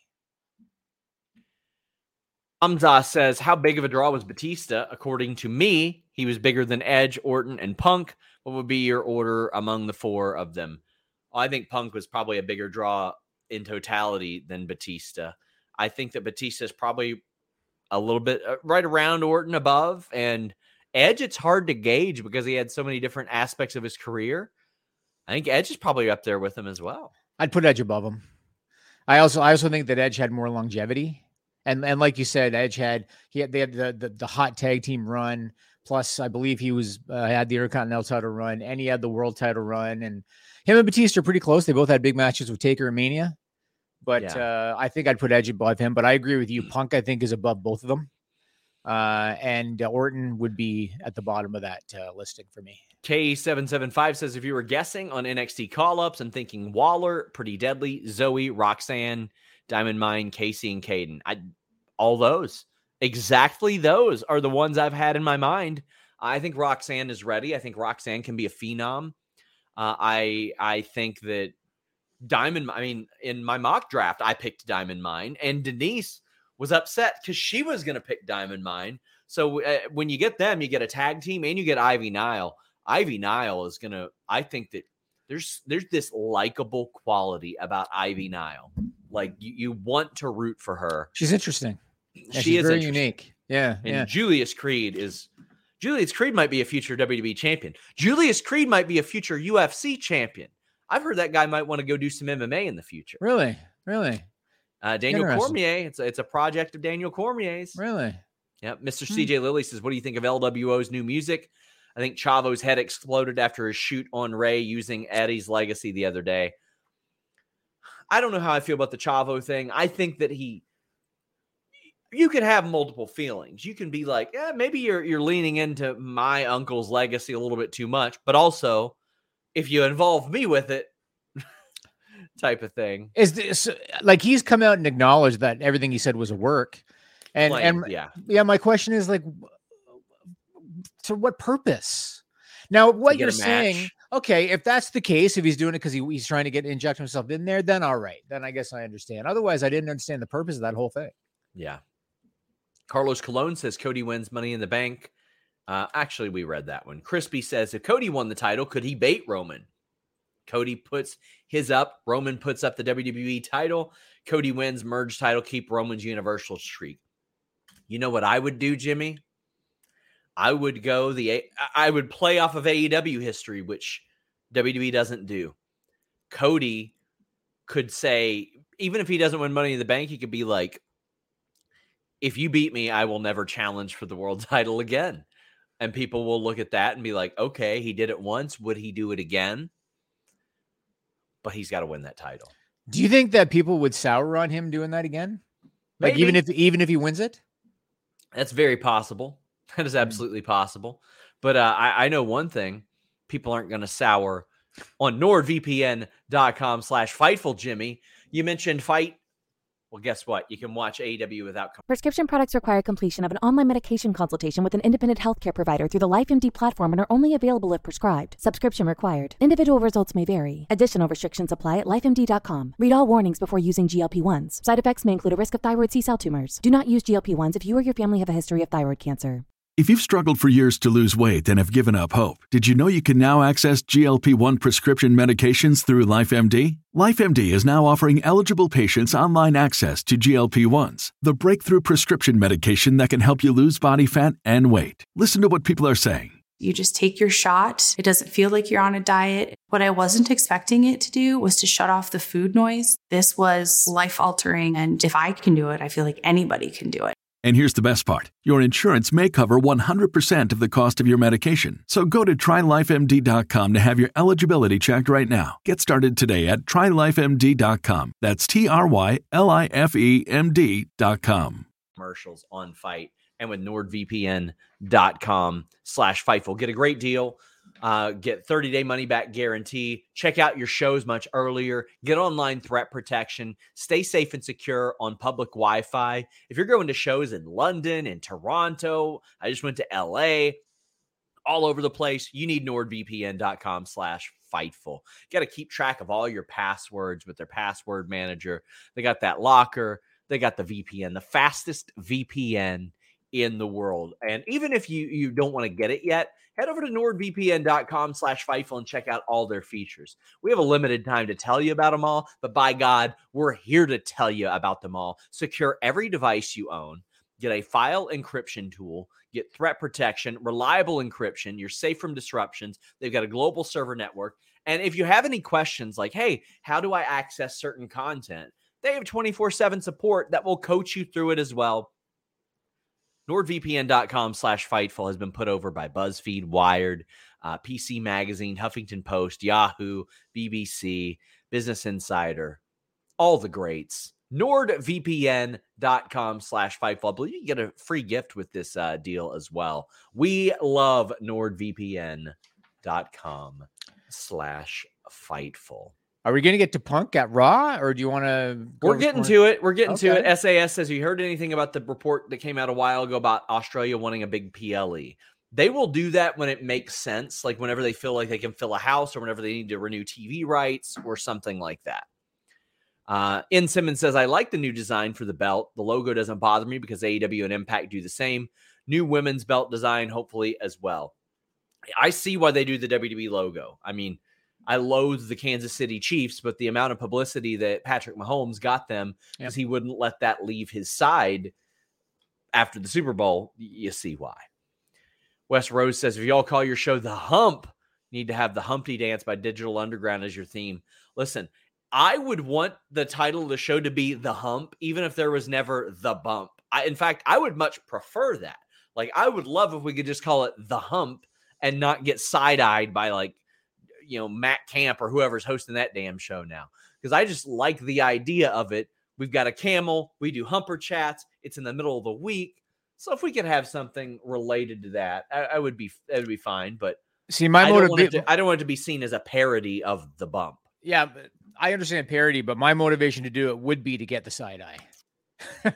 Hamza says, how big of a draw was Batista? According to me, he was bigger than Edge, Orton, and Punk. What would be your order among the four of them? Well, I think Punk was probably a bigger draw in totality than Batista. I think that Batista is probably a little bit uh, right around Orton above, and Edge, it's hard to gauge because he had so many different aspects of his career. I think Edge is probably up there with him as well. I'd put Edge above him. I also I also think that Edge had more longevity. And and like you said, Edge had he had they had the the, the hot tag team run. Plus, I believe he was uh, had the Intercontinental title run, and he had the world title run. And him and Batista are pretty close. They both had big matches with Taker and Mania. But Yeah. uh, I think I'd put Edge above him. But I agree with you. Punk, I think, is above both of them. Uh, and uh, Orton would be at the bottom of that uh, listing for me. K seven seven five says, if you were guessing on N X T call-ups and thinking Waller, Pretty Deadly, Zoe, Roxanne, Diamond Mine, Casey, and Caden, I all those. Exactly those are the ones I've had in my mind. I think Roxanne is ready. I think Roxanne can be a phenom. Uh, I I think that Diamond, I mean, in my mock draft, I picked Diamond Mine, and Denise was upset because she was going to pick Diamond Mine. So uh, when you get them, you get a tag team and you get Ivy Nile. Ivy Nile is going to, I think that there's there's this likable quality about Ivy Nile. Like you, you want to root for her. She's interesting. Yeah, She she's is very interesting. unique. Yeah, And yeah. Julius Creed is Julius Creed might be a future W W E champion. Julius Creed might be a future U F C champion. I've heard that guy might want to go do some M M A in the future. Really, really, Uh, Daniel Interesting. Cormier, it's a, it's a project of Daniel Cormier's. really. Yep. Mister Hmm. C J Lilly says, what do you think of L W O's new music? I think Chavo's head exploded after his shoot on Ray using Eddie's legacy the other day. I don't know how I feel about the Chavo thing. I think that he, you can have multiple feelings. You can be like, yeah, maybe you're you're leaning into my uncle's legacy a little bit too much, but also if you involve me with it, type of thing. Is this like he's come out and acknowledged that everything he said was a work? And Claimed, and yeah, yeah, my question is like, to what purpose? Now, what get you're a saying, match. okay, if that's the case, if he's doing it because he, he's trying to get inject himself in there, then all right, then I guess I understand. Otherwise, I didn't understand the purpose of that whole thing. yeah. Carlos Colon says Cody wins Money in the Bank. Uh, actually, we read that one. Crispy says, if Cody won the title, could he bait Roman? Cody puts his up. Roman puts up the W W E title. Cody wins merge title. Keep Roman's Universal streak. You know what I would do, Jimmy? I would go the I would play off of A E W history, which W W E doesn't do. Cody could say, even if he doesn't win Money in the Bank, he could be like, if you beat me, I will never challenge for the world title again. And people will look at that and be like, okay, he did it once. Would he do it again? But he's got to win that title. Do you think that people would sour on him doing that again? Like Maybe. even if even if he wins it? That's very possible. That is absolutely possible. But uh, I, I know one thing. People aren't going to sour on NordVPN.com slash Fightful, Jimmy. You mentioned Fight Well, guess what? You can watch A E W without... Prescription products require completion of an online medication consultation with an independent healthcare provider through the LifeMD platform and are only available if prescribed. Subscription required. Individual results may vary. Additional restrictions apply at life M D dot com. Read all warnings before using G L P ones. Side effects may include a risk of thyroid C-cell tumors. Do not use G L P ones if you or your family have a history of thyroid cancer. If you've struggled for years to lose weight and have given up hope, did you know you can now access G L P one prescription medications through LifeMD? LifeMD is now offering eligible patients online access to G L P ones, the breakthrough prescription medication that can help you lose body fat and weight. Listen to what people are saying. You just take your shot. It doesn't feel like you're on a diet. What I wasn't expecting it to do was to shut off the food noise. This was life-altering, and if I can do it, I feel like anybody can do it. And here's the best part. Your insurance may cover one hundred percent of the cost of your medication. So go to try life M D dot com to have your eligibility checked right now. Get started today at try life M D dot com. That's T R Y L I F E M D dot com. Commercials on Fight and with NordVPN dot com slash Fightful. Get a great deal. Uh, get thirty-day money-back guarantee. Check out your shows much earlier. Get online threat protection. Stay safe and secure on public Wi-Fi. If you're going to shows in London and Toronto, I just went to L A, all over the place, you need NordVPN dot com slash Fightful. Got to keep track of all your passwords with their password manager. They got that locker. They got the V P N, the fastest V P N in the world. And even if you, you don't want to get it yet, head over to NordVPN dot com slash Fightful and check out all their features. We have a limited time to tell you about them all, but by God, we're here to tell you about them all. Secure every device you own. Get a file encryption tool. Get threat protection, reliable encryption. You're safe from disruptions. They've got a global server network. And if you have any questions like, hey, how do I access certain content? They have twenty-four seven support that will coach you through it as well. NordVPN dot com slash Fightful has been put over by BuzzFeed, Wired, uh, P C Magazine, Huffington Post, Yahoo, B B C, Business Insider, all the greats. NordVPN dot com slash Fightful. I believe you get a free gift with this uh, deal as well. We love NordVPN dot com slash Fightful. Are we going to get to Punk at Raw, or do you want to? We're getting to it. We're getting okay. to it. S A S says, you heard anything about the report that came out a while ago about Australia wanting a big P L E? They will do that when it makes sense, like whenever they feel like they can fill a house or whenever they need to renew T V rights or something like that. Uh, N. Simmons says, I like the new design for the belt. The logo doesn't bother me because A E W and Impact do the same. New women's belt design, hopefully, as well. I see why they do the W W E logo. I mean, I loathe the Kansas City Chiefs, but the amount of publicity that Patrick Mahomes got them because yep. he wouldn't let that leave his side after the Super Bowl, you see why. Wes Rose says, if y'all call your show The Hump, you need to have the Humpty Dance by Digital Underground as your theme. Listen, I would want the title of the show to be The Hump, even if there was never The Bump. I, in fact, I would much prefer that. Like, I would love if we could just call it The Hump and not get side-eyed by, like, you know, Matt Camp or whoever's hosting that damn show now. Because I just like the idea of it. We've got a camel. We do humper chats. It's in the middle of the week. So if we could have something related to that, I, I would be, that would be fine. But see, my I don't, motiv- want it to, I don't want it to be seen as a parody of The Bump. Yeah, but I understand parody, but my motivation to do it would be to get the side eye.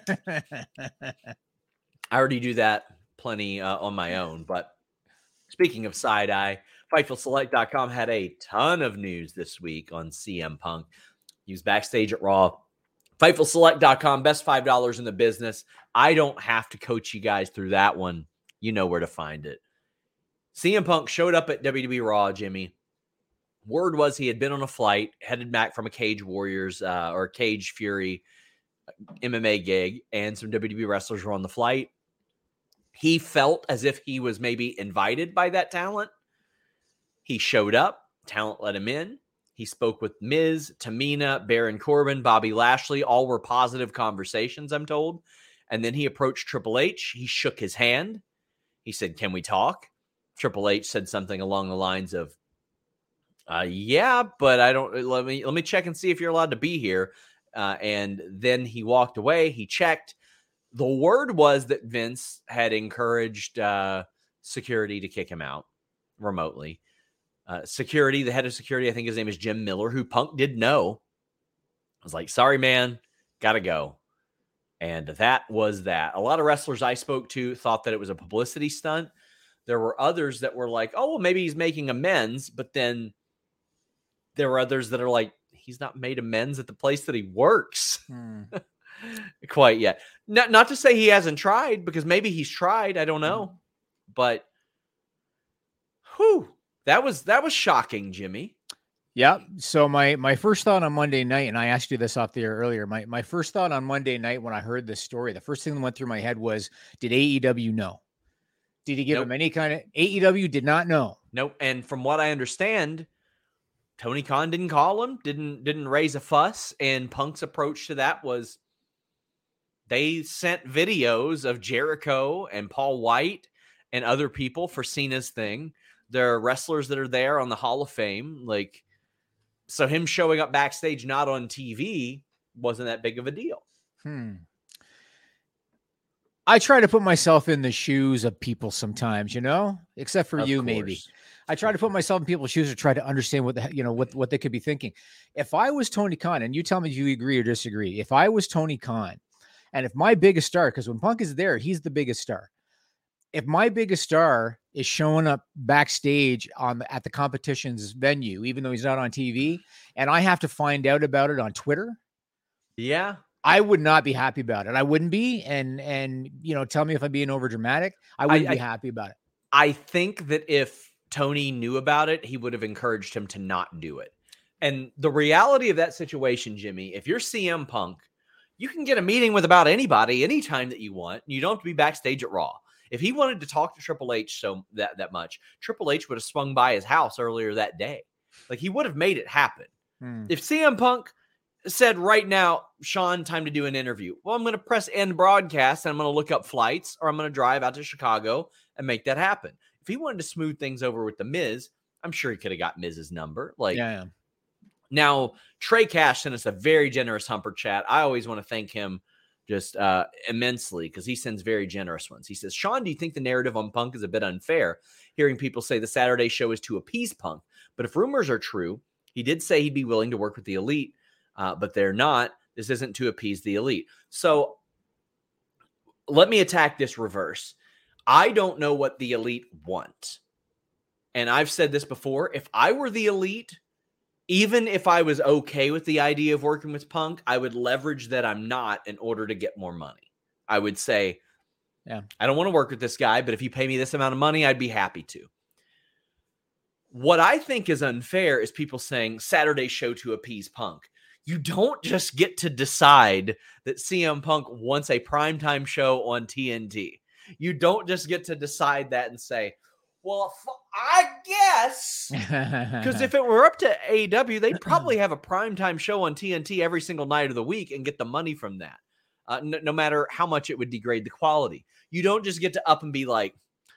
I already do that plenty uh, on my own. But speaking of side eye, Fightful Select dot com had a ton of news this week on C M Punk. He was backstage at Raw. Fightful Select dot com, best five dollars in the business. I don't have to coach you guys through that one. You know where to find it. C M Punk showed up at W W E Raw, Jimmy. Word was he had been on a flight, headed back from a Cage Warriors uh, or Cage Fury M M A gig, and some W W E wrestlers were on the flight. He felt as if he was maybe invited by that talent. He showed up. Talent let him in. He spoke with Miz, Tamina, Baron Corbin, Bobby Lashley. All were positive conversations, I'm told. And then he approached Triple H. He shook his hand. He said, can we talk? Triple H said something along the lines of, uh, yeah, but I don't, let me, let me check and see if you're allowed to be here. Uh, and then he walked away. He checked. The word was that Vince had encouraged uh, security to kick him out remotely. Uh, security, the head of security, I think his name is Jim Miller, who Punk did know. I was like, sorry, man, gotta go. And that was that. A lot of wrestlers I spoke to thought that it was a publicity stunt. There were others that were like, oh, well, maybe he's making amends. But then there were others that are like, he's not made amends at the place that he works hmm. quite yet. Not, not to say he hasn't tried, because maybe he's tried. I don't know. Hmm. But whew, that was that was shocking, Jimmy. Yeah. So my my first thought on Monday night, and I asked you this off the air earlier, my, my first thought on Monday night when I heard this story, the first thing that went through my head was, did A E W know? Did he give nope. him any kind of A E W did not know? Nope. And from what I understand, Tony Khan didn't call him, didn't didn't raise a fuss, and Punk's approach to that was they sent videos of Jericho and Paul White and other people for Cena's thing. There are wrestlers that are there on the Hall of Fame, like. So him showing up backstage, not on T V, wasn't that big of a deal. Hmm. I try to put myself in the shoes of people sometimes, you know, except for of you, course. maybe. I try to put myself in people's shoes to try to understand what the, you know, what, what they could be thinking. If I was Tony Khan, and you tell me if you agree or disagree, if I was Tony Khan, and if my biggest star, because when Punk is there, he's the biggest star. If my biggest star is showing up backstage on the, at the competition's venue, even though he's not on T V, and I have to find out about it on Twitter, yeah, I would not be happy about it. I wouldn't be. And, and, you know, tell me if I'm being over dramatic. I wouldn't I, be I, happy about it. I think that if Tony knew about it, he would have encouraged him to not do it. And the reality of that situation, Jimmy, if you're C M Punk, you can get a meeting with about anybody anytime that you want. You don't have to be backstage at Raw. If he wanted to talk to Triple H so that, that much, Triple H would have swung by his house earlier that day. Like, he would have made it happen. Hmm. If C M Punk said right now, Sean, time to do an interview, well, I'm going to press end broadcast and I'm going to look up flights, or I'm going to drive out to Chicago and make that happen. If he wanted to smooth things over with the Miz, I'm sure he could have got Miz's number. Like, yeah, yeah. Now, Trey Cash sent us a very generous Humper chat. I always want to thank him just uh, immensely, because he sends very generous ones. He says, Sean, do you think the narrative on Punk is a bit unfair? Hearing people say the Saturday show is to appease Punk. But if rumors are true, he did say he'd be willing to work with the Elite, uh, but they're not. This isn't to appease the Elite. So let me attack this reverse. I don't know what the Elite want. And I've said this before. If I were the Elite, even if I was okay with the idea of working with Punk, I would leverage that I'm not in order to get more money. I would say, yeah, I don't want to work with this guy, but if you pay me this amount of money, I'd be happy to. What I think is unfair is people saying Saturday show to appease Punk. You don't just get to decide that C M Punk wants a primetime show on T N T. You don't just get to decide that and say, well, I guess, because if it were up to A E W, they'd probably have a primetime show on T N T every single night of the week and get the money from that, uh, no, no matter how much it would degrade the quality. You don't just get to up and be like,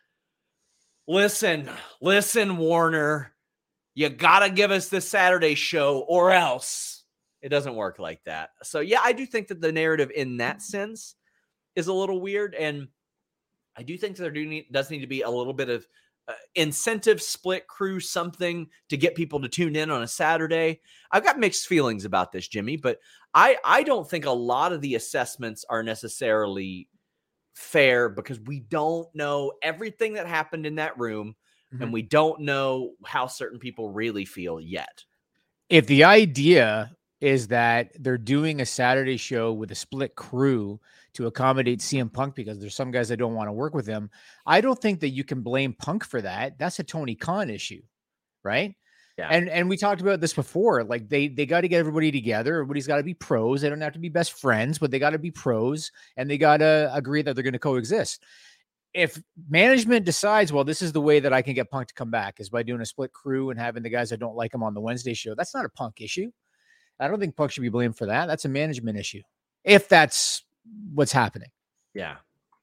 listen, listen, Warner, you got to give us this Saturday show or else. It doesn't work like that. So, yeah, I do think that the narrative in that sense is a little weird. And I do think there do need, does need to be a little bit of Uh, incentive split crew, something to get people to tune in on a Saturday. I've got mixed feelings about this, Jimmy, but I, I don't think a lot of the assessments are necessarily fair, because we don't know everything that happened in that room, mm-hmm. and we don't know how certain people really feel yet. If the idea is that they're doing a Saturday show with a split crew to accommodate C M Punk because there's some guys that don't want to work with him, I don't think that you can blame Punk for that. That's a Tony Khan issue, right? Yeah. And and we talked about this before. Like they they got to get everybody together. Everybody's got to be pros. They don't have to be best friends, but they got to be pros, and they got to agree that they're going to coexist. If management decides, well, this is the way that I can get Punk to come back, is by doing a split crew and having the guys that don't like him on the Wednesday show, that's not a Punk issue. I don't think Punk should be blamed for that. That's a management issue, if that's what's happening. Yeah.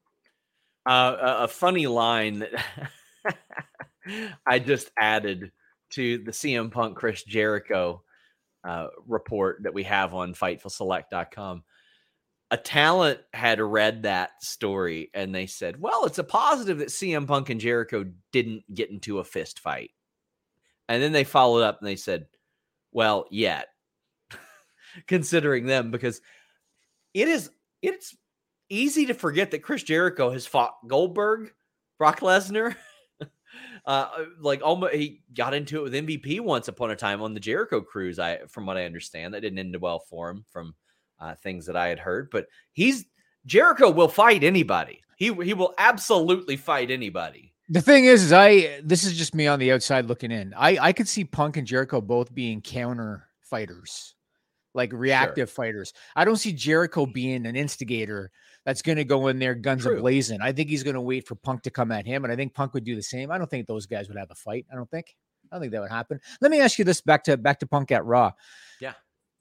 Uh, a, a funny line that I just added to the C M Punk Chris Jericho uh, report that we have on Fightful Select dot com. A talent had read that story and they said, well, it's a positive that C M Punk and Jericho didn't get into a fist fight. And then they followed up and they said, well, yet. Considering them, because it is it's easy to forget that Chris Jericho has fought Goldberg, Brock Lesnar. uh, like almost he got into it with M V P once upon a time on the Jericho cruise. I, from what I understand, that didn't end well for him from uh, things that I had heard. But he's Jericho will fight anybody. He he will absolutely fight anybody. The thing is, is I this is just me on the outside looking in. I I could see Punk and Jericho both being counter fighters, like reactive sure. fighters. I don't see Jericho being an instigator that's going to go in there guns a-blazing. I think he's going to wait for Punk to come at him, and I think Punk would do the same. I don't think those guys would have a fight. I don't think. I don't think that would happen. Let me ask you this back to back to Punk at Raw. Yeah.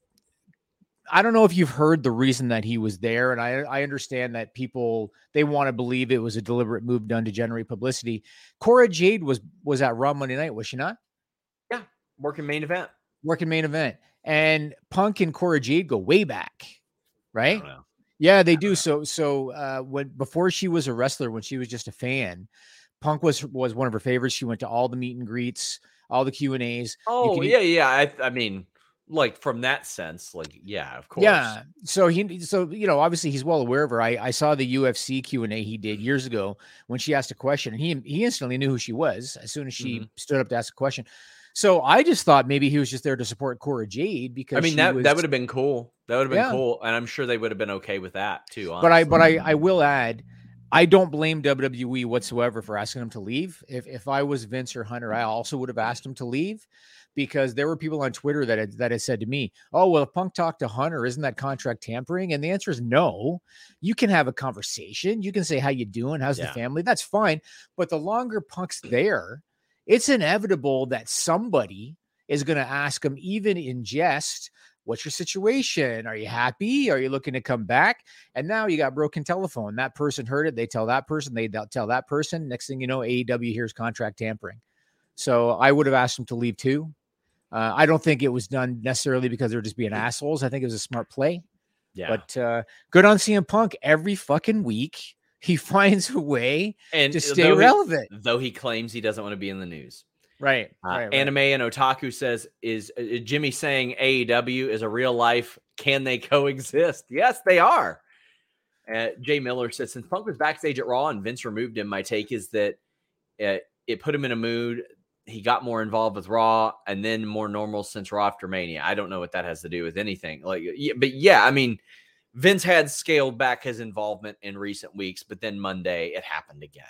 I don't know if you've heard the reason that he was there, and I, I understand that people, they want to believe it was a deliberate move done to generate publicity. Cora Jade was was at Raw Monday night, was she not? Yeah, working main event. Working main event. And Punk and Cora Jade go way back, right? Yeah, they do. So so uh, when before she was a wrestler, when she was just a fan, Punk was was one of her favorites. She went to all the meet and greets, all the Q and A's. Oh, yeah, yeah. I, I mean... Like from that sense, like, yeah, of course. Yeah. So he, so, you know, obviously he's well aware of her. I, I saw the U F C Q and A he did years ago when she asked a question, and he, he instantly knew who she was as soon as she mm-hmm. stood up to ask a question. So I just thought maybe he was just there to support Cora Jade because I mean, that, was, that would have been cool. That would have been yeah. cool. And I'm sure they would have been okay with that too. Honestly. But I, but I, I will add, I don't blame W W E whatsoever for asking him to leave. If, if I was Vince or Hunter, I also would have asked him to leave. Because there were people on Twitter that had, that had said to me, oh, well, if Punk talked to Hunter, isn't that contract tampering? And the answer is no. You can have a conversation. You can say, how you doing? How's yeah. the family? That's fine. But the longer Punk's there, it's inevitable that somebody is going to ask him, even in jest, what's your situation? Are you happy? Are you looking to come back? And now you got broken telephone. That person heard it. They tell that person. They tell that person. Next thing you know, A E W hears contract tampering. So I would have asked him to leave too. Uh, I don't think it was done necessarily because they're just being assholes. I think it was a smart play. Yeah. But uh, good on C M Punk. Every fucking week, he finds a way and to stay though relevant. He, though he claims he doesn't want to be in the news. Right. Uh, right, right. Anime and Otaku says, is uh, Jimmy saying A E W is a real life? Can they coexist? Yes, they are. Uh, Jay Miller says, since Punk was backstage at Raw and Vince removed him, my take is that uh, it put him in a mood. He got more involved with Raw and then more normal since Raw after Mania. I don't know what that has to do with anything. Like, yeah, but yeah, I mean, Vince had scaled back his involvement in recent weeks, but then Monday it happened again.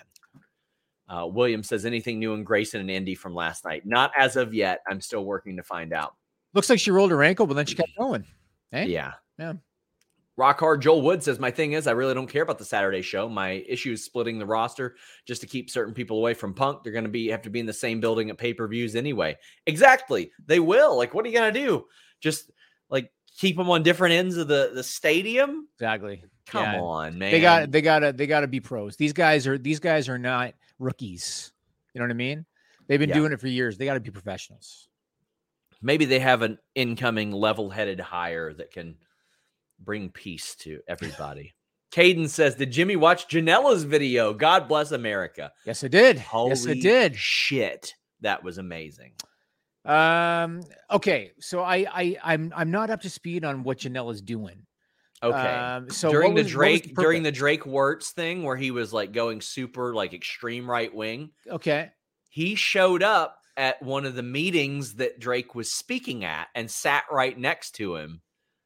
Uh, William says, anything new in Grayson and Indy from last night? Not as of yet. I'm still working to find out. Looks like she rolled her ankle, but then she kept going. Hey? Yeah. Yeah. Rock Hard Joel Wood says, my thing is, I really don't care about the Saturday show. My issue is splitting the roster just to keep certain people away from Punk. They're going to be have to be in the same building at pay-per-views anyway. Exactly. They will. Like, what are you going to do? Just, like, keep them on different ends of the, the stadium? Exactly. Come yeah. on, man. They got they got to they got to be pros. These guys are these guys are not rookies. You know what I mean? They've been yeah. doing it for years. They got to be professionals. Maybe they have an incoming level-headed hire that can bring peace to everybody. Caden says, did Jimmy watch Janela's video? God bless America. Yes, I did. Holy yes, I did. Shit. That was amazing. Um, okay. So I, I, I'm, I'm not up to speed on what Janela's doing. Okay. Um, so during was, the Drake, the during the Drake Wirtz thing where he was like going super like extreme right wing. Okay. He showed up at one of the meetings that Drake was speaking at and sat right next to him.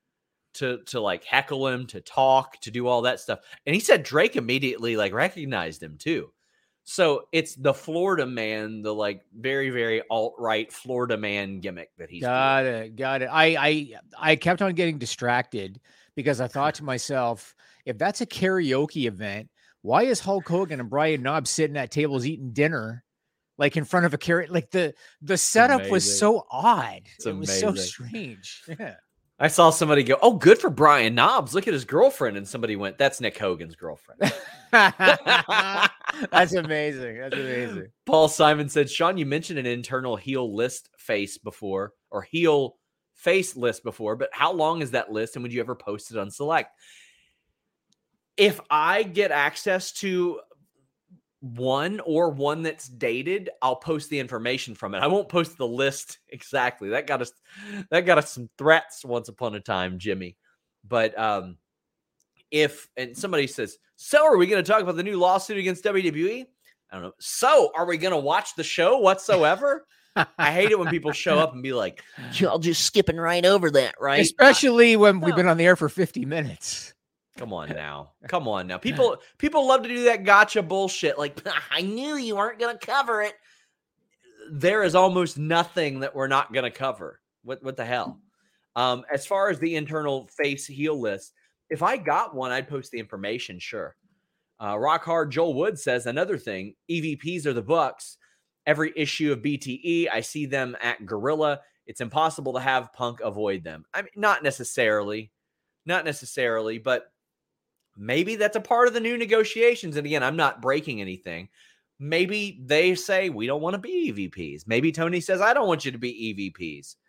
To, to like heckle him, to talk, to do all that stuff. And he said Drake immediately like recognized him too. So it's the Florida man, the like very, very alt-right Florida man gimmick that he's got doing. it. Got it. I, I, I kept on getting distracted because I thought to myself, if that's a karaoke event, why is Hulk Hogan and Brian Knobbs sitting at tables eating dinner? Like in front of a karaoke, like the, the setup was so odd. It's it amazing. was so strange. Yeah. I saw somebody go, oh, good for Brian Knobbs. Look at his girlfriend. And somebody went, that's Nick Hogan's girlfriend. That's amazing. That's amazing. Paul Simon said, Sean, you mentioned an internal heel list face before or heel face list before, but how long is that list? And would you ever post it on Select? If I get access to one or one that's dated, I'll post the information from it. I won't post the list exactly. That got us, that got us some threats once upon a time, Jimmy. But um, if, and somebody says, so are we going to talk about the new lawsuit against W W E? I don't know. So are we going to watch the show whatsoever? I hate it when people show up and be like, y'all just skipping right over that, right? Especially when we've been on the air for fifty minutes. Come on now. Come on now. People people love to do that gotcha bullshit. Like, I knew you weren't going to cover it. There is almost nothing that we're not going to cover. What what the hell? Um, as far as the internal face heel list, if I got one, I'd post the information, sure. Uh, Rock Hard Joel Wood says another thing, E V Ps are the Bucks. Every issue of B T E, I see them at Gorilla. It's impossible to have Punk avoid them. I mean, not necessarily. Not necessarily, but maybe that's a part of the new negotiations. And again, I'm not breaking anything. Maybe they say, we don't want to be E V Ps. Maybe Tony says, I don't want you to be E V Ps.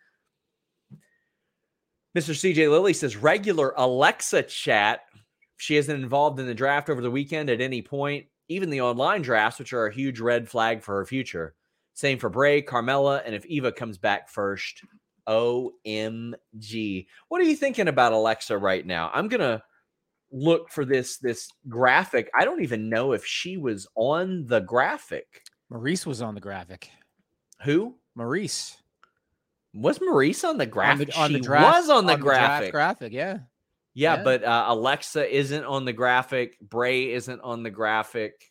Mister C J Lilly says, regular Alexa chat. She isn't involved in the draft over the weekend at any point. Even the online drafts, which are a huge red flag for her future. Same for Bray, Carmella, and if Eva comes back first, O M G. What are you thinking about Alexa right now? I'm going to look for this, this graphic. I don't even know if she was on the graphic. Maurice was on the graphic. Who? Maurice. Was Maurice on the graphic? On the, on she the draft, was on the on graphic. The draft graphic, yeah. Yeah, yeah. but uh, Alexa isn't on the graphic. Bray isn't on the graphic.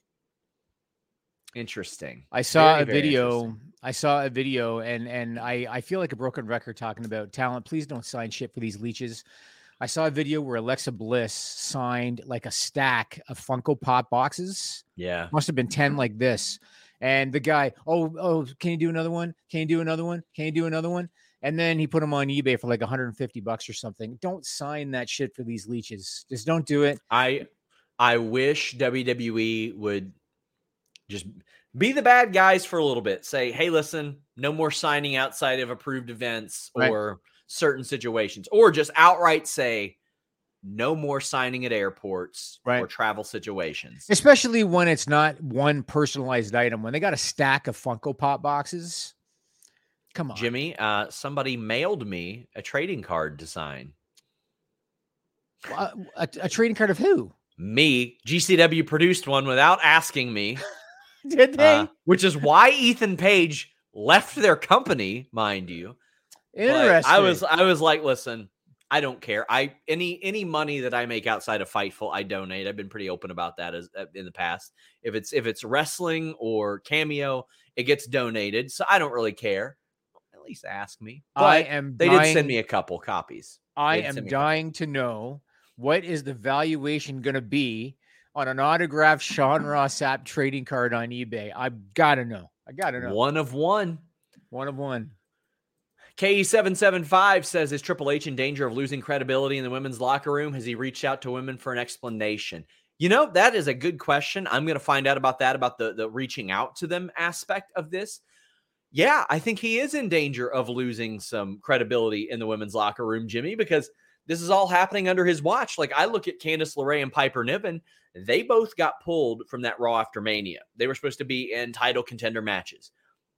Interesting. I saw very, a very video. I saw a video, and and I I feel like a broken record talking about talent. Please don't sign shit for these leeches. I saw a video where Alexa Bliss signed like a stack of Funko Pop boxes. Yeah, must have been ten like this. And the guy, oh oh, can you do another one? Can you do another one? Can you do another one? And then he put them on eBay for like one hundred fifty bucks or something. Don't sign that shit for these leeches. Just don't do it. I I wish W W E would just be the bad guys for a little bit. Say, hey, listen, no more signing outside of approved events or right. certain situations. Or just outright say, no more signing at airports right. or travel situations. Especially when it's not one personalized item. When they got a stack of Funko Pop boxes. Come on. Jimmy, uh, somebody mailed me a trading card to sign. Uh, a, a trading card of who? Me. G C W produced one without asking me. Did they? Uh, which is why Ethan Page left their company, mind you. Interesting. But I was I was like, listen, I don't care. I any any money that I make outside of Fightful, I donate. I've been pretty open about that as in the past. If it's if it's wrestling or Cameo, it gets donated. So I don't really care. At least ask me. But I am they dying, did send me a couple copies. I am dying to know what is the valuation going to be on an autographed Sean Ross Sapp trading card on eBay. I've got to know. I got to know. One of one. One of one. K E seven seven five says, is Triple H in danger of losing credibility in the women's locker room? Has he reached out to women for an explanation? You know, that is a good question. I'm going to find out about that, about the, the reaching out to them aspect of this. Yeah, I think he is in danger of losing some credibility in the women's locker room, Jimmy, because this is all happening under his watch. Like, I look at Candice LeRae and Piper Niven. They both got pulled from that Raw after Mania. They were supposed to be in title contender matches.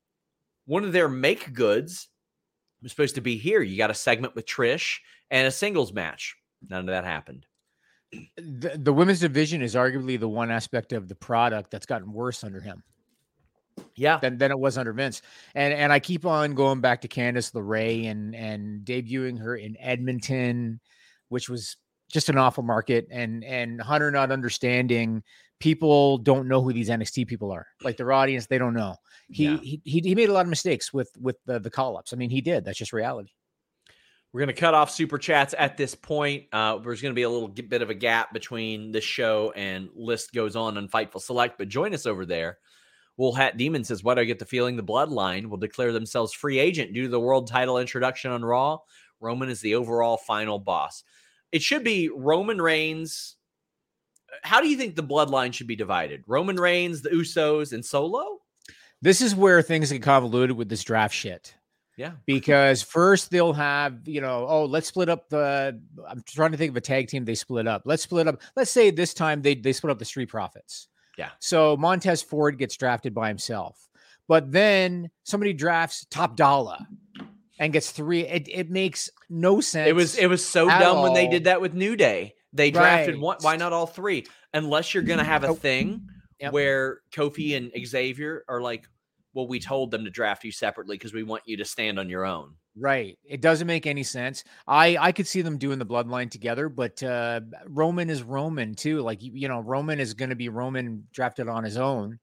One of their make goods was supposed to be here. You got a segment with Trish and a singles match. None of that happened. The, the women's division is arguably the one aspect of the product that's gotten worse under him. Yeah. Than, than it was under Vince. And and I keep on going back to Candice LeRae and, and debuting her in Edmonton, which was just an awful market. And, and Hunter not understanding people don't know who these N X T people are. Like their audience, they don't know. He yeah. he, he he made a lot of mistakes with, with the, the call-ups. I mean, he did. That's just reality. We're going to cut off Super Chats at this point. Uh, there's going to be a little bit of a gap between this show and List Goes On on Fightful Select, but join us over there. Wool Hat Demon says, why do I get the feeling the Bloodline will declare themselves free agent due to the world title introduction on Raw? Roman is the overall final boss. It should be Roman Reigns. How do you think the Bloodline should be divided? Roman Reigns, the Usos, and Solo? This is where things get convoluted with this draft shit. Yeah. Because first they'll have, you know, oh, let's split up the, I'm trying to think of a tag team they split up. Let's split up. Let's say this time they, they split up the Street Profits. Yeah. So Montez Ford gets drafted by himself, but then somebody drafts Top Dollar and gets three. It, it makes no sense. It was, it was so dumb all. when they did that with New Day. They drafted Right. one. Why not all three? Unless you're going to have a Oh. thing Yep. where Kofi and Xavier are like, well, we told them to draft you separately because we want you to stand on your own. Right. It doesn't make any sense. I I could see them doing the bloodline together, but uh Roman is Roman too. Like, you, you know, Roman is going to be Roman drafted on his own.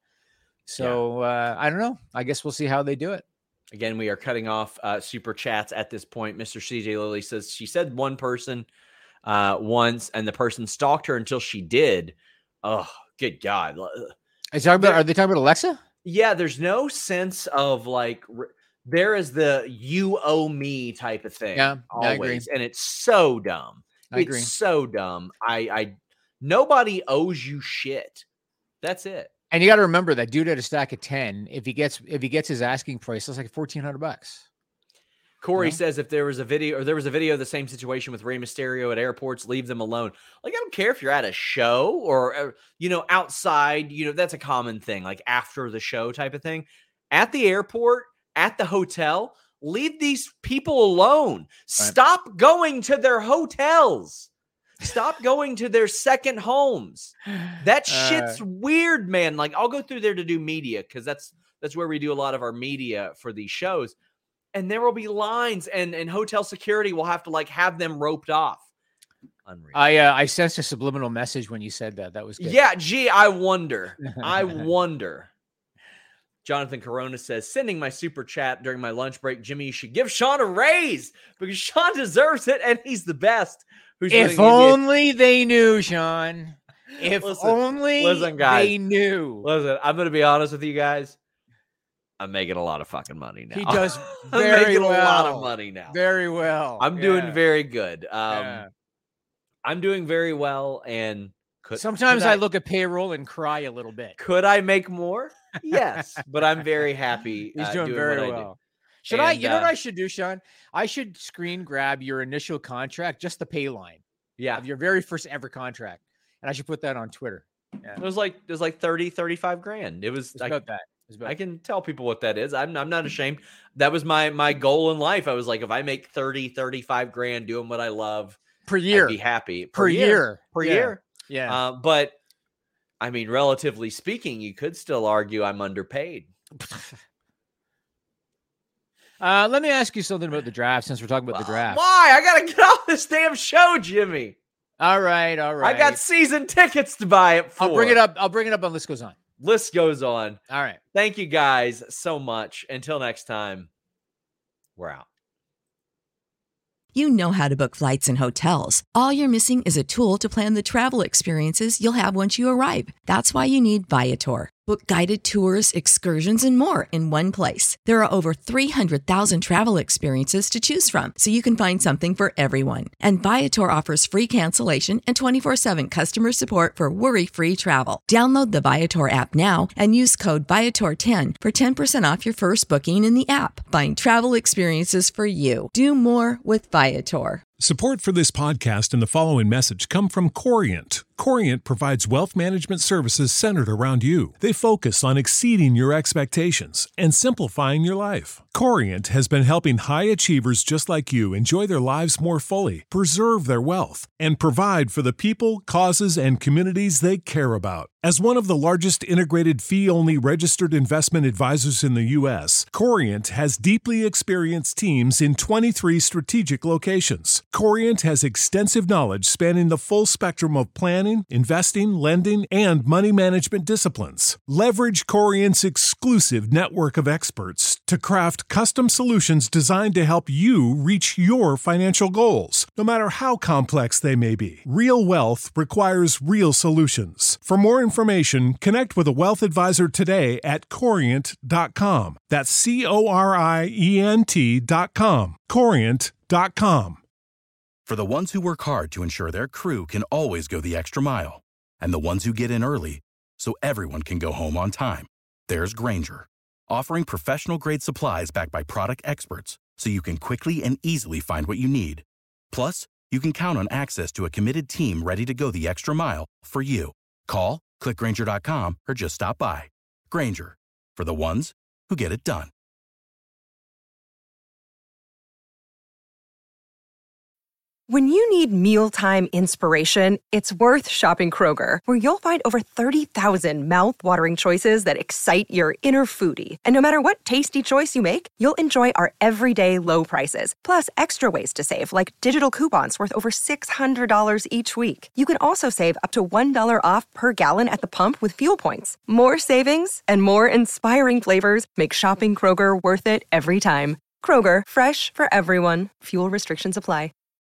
So uh I don't know. I guess we'll see how they do it. Again, we are cutting off uh, super chats at this point. Mister C J Lilly says she said one person uh, once, and the person stalked her until she did. Oh, good God. Is talking about, are they talking about Alexa? Yeah, there's no sense of like, re- there is the you owe me type of thing. Yeah, I agree. always. And it's so dumb. I it's agree. so dumb. I, I, nobody owes you shit. That's it. And you got to remember that dude had a stack of ten. If he gets if he gets his asking price, it's like fourteen hundred bucks. Corey You know? says if there was a video or there was a video of the same situation with Rey Mysterio at airports, leave them alone. Like, I don't care if you're at a show or, uh, you know, outside, you know, that's a common thing, like after the show type of thing. At the airport, at the hotel, leave these people alone. Right. Stop going to their hotels. Stop going to their second homes. That shit's uh, weird, man. Like, I'll go through there to do media because that's that's where we do a lot of our media for these shows. And there will be lines, and, and hotel security will have to like have them roped off. Unreal. I uh, I sensed a subliminal message when you said that. That was good. Yeah, gee, I wonder. I wonder. Jonathan Corona says, sending my super chat during my lunch break. Jimmy, you should give Sean a raise because Sean deserves it, and he's the best. Who's if only they knew, Sean. If listen, only listen, guys, they knew. Listen, I'm going to be honest with you guys. I'm making a lot of fucking money now. He does I'm very making well. a lot of money now. Very well. I'm yeah. doing very good. Um, yeah. I'm doing very well, and could, sometimes could I, I look at payroll and cry a little bit. Could I make more? Yes, but I'm very happy. He's uh, doing, doing very what well. I do. Should and, I? You uh, know what I should do, Sean? I should screen grab your initial contract, just the pay line. Yeah, of your very first ever contract, and I should put that on Twitter. Yeah. It was like it was like thirty, thirty-five grand. It was it's like, about that. I can tell people what that is. I'm I'm not ashamed. That was my my goal in life. I was like, if I make thirty, thirty-five grand doing what I love per year, I'd be happy. Per, per year. year. Per yeah. year. Yeah. Uh, but I mean, relatively speaking, you could still argue I'm underpaid. uh, let me ask you something about the draft since we're talking about the draft. Why? I gotta get off this damn show, Jimmy. All right, all right. I got season tickets to buy it for. I'll bring it up. I'll bring it up on List Goes On. List goes on. All right. Thank you guys so much. Until next time, we're out. You know how to book flights and hotels. All you're missing is a tool to plan the travel experiences you'll have once you arrive. That's why you need Viator. Book guided tours, excursions, and more in one place. There are over three hundred thousand travel experiences to choose from, so you can find something for everyone. And Viator offers free cancellation and twenty-four seven customer support for worry-free travel. Download the Viator app now and use code Viator ten for ten percent off your first booking in the app. Find travel experiences for you. Do more with Viator. Support for this podcast and the following message come from Corient. Corient provides wealth management services centered around you. They focus on exceeding your expectations and simplifying your life. Corient has been helping high achievers just like you enjoy their lives more fully, preserve their wealth, and provide for the people, causes, and communities they care about. As one of the largest integrated fee-only registered investment advisors in the U S, Corient has deeply experienced teams in twenty-three strategic locations. Corient has extensive knowledge spanning the full spectrum of planning, investing, lending, and money management disciplines. Leverage Corient's exclusive network of experts to craft custom solutions designed to help you reach your financial goals, no matter how complex they may be. Real wealth requires real solutions. For more information, connect with a wealth advisor today at corient dot com. That's C O R I E N T dot com. corient dot com. For the ones who work hard to ensure their crew can always go the extra mile, and the ones who get in early so everyone can go home on time, there's Grainger, offering professional-grade supplies backed by product experts so you can quickly and easily find what you need. Plus, you can count on access to a committed team ready to go the extra mile for you. Call, click Grainger dot com, or just stop by. Grainger, for the ones who get it done. When you need mealtime inspiration, it's worth shopping Kroger, where you'll find over thirty thousand mouth-watering choices that excite your inner foodie. And no matter what tasty choice you make, you'll enjoy our everyday low prices, plus extra ways to save, like digital coupons worth over six hundred dollars each week. You can also save up to one dollar off per gallon at the pump with fuel points. More savings and more inspiring flavors make shopping Kroger worth it every time. Kroger, fresh for everyone. Fuel restrictions apply.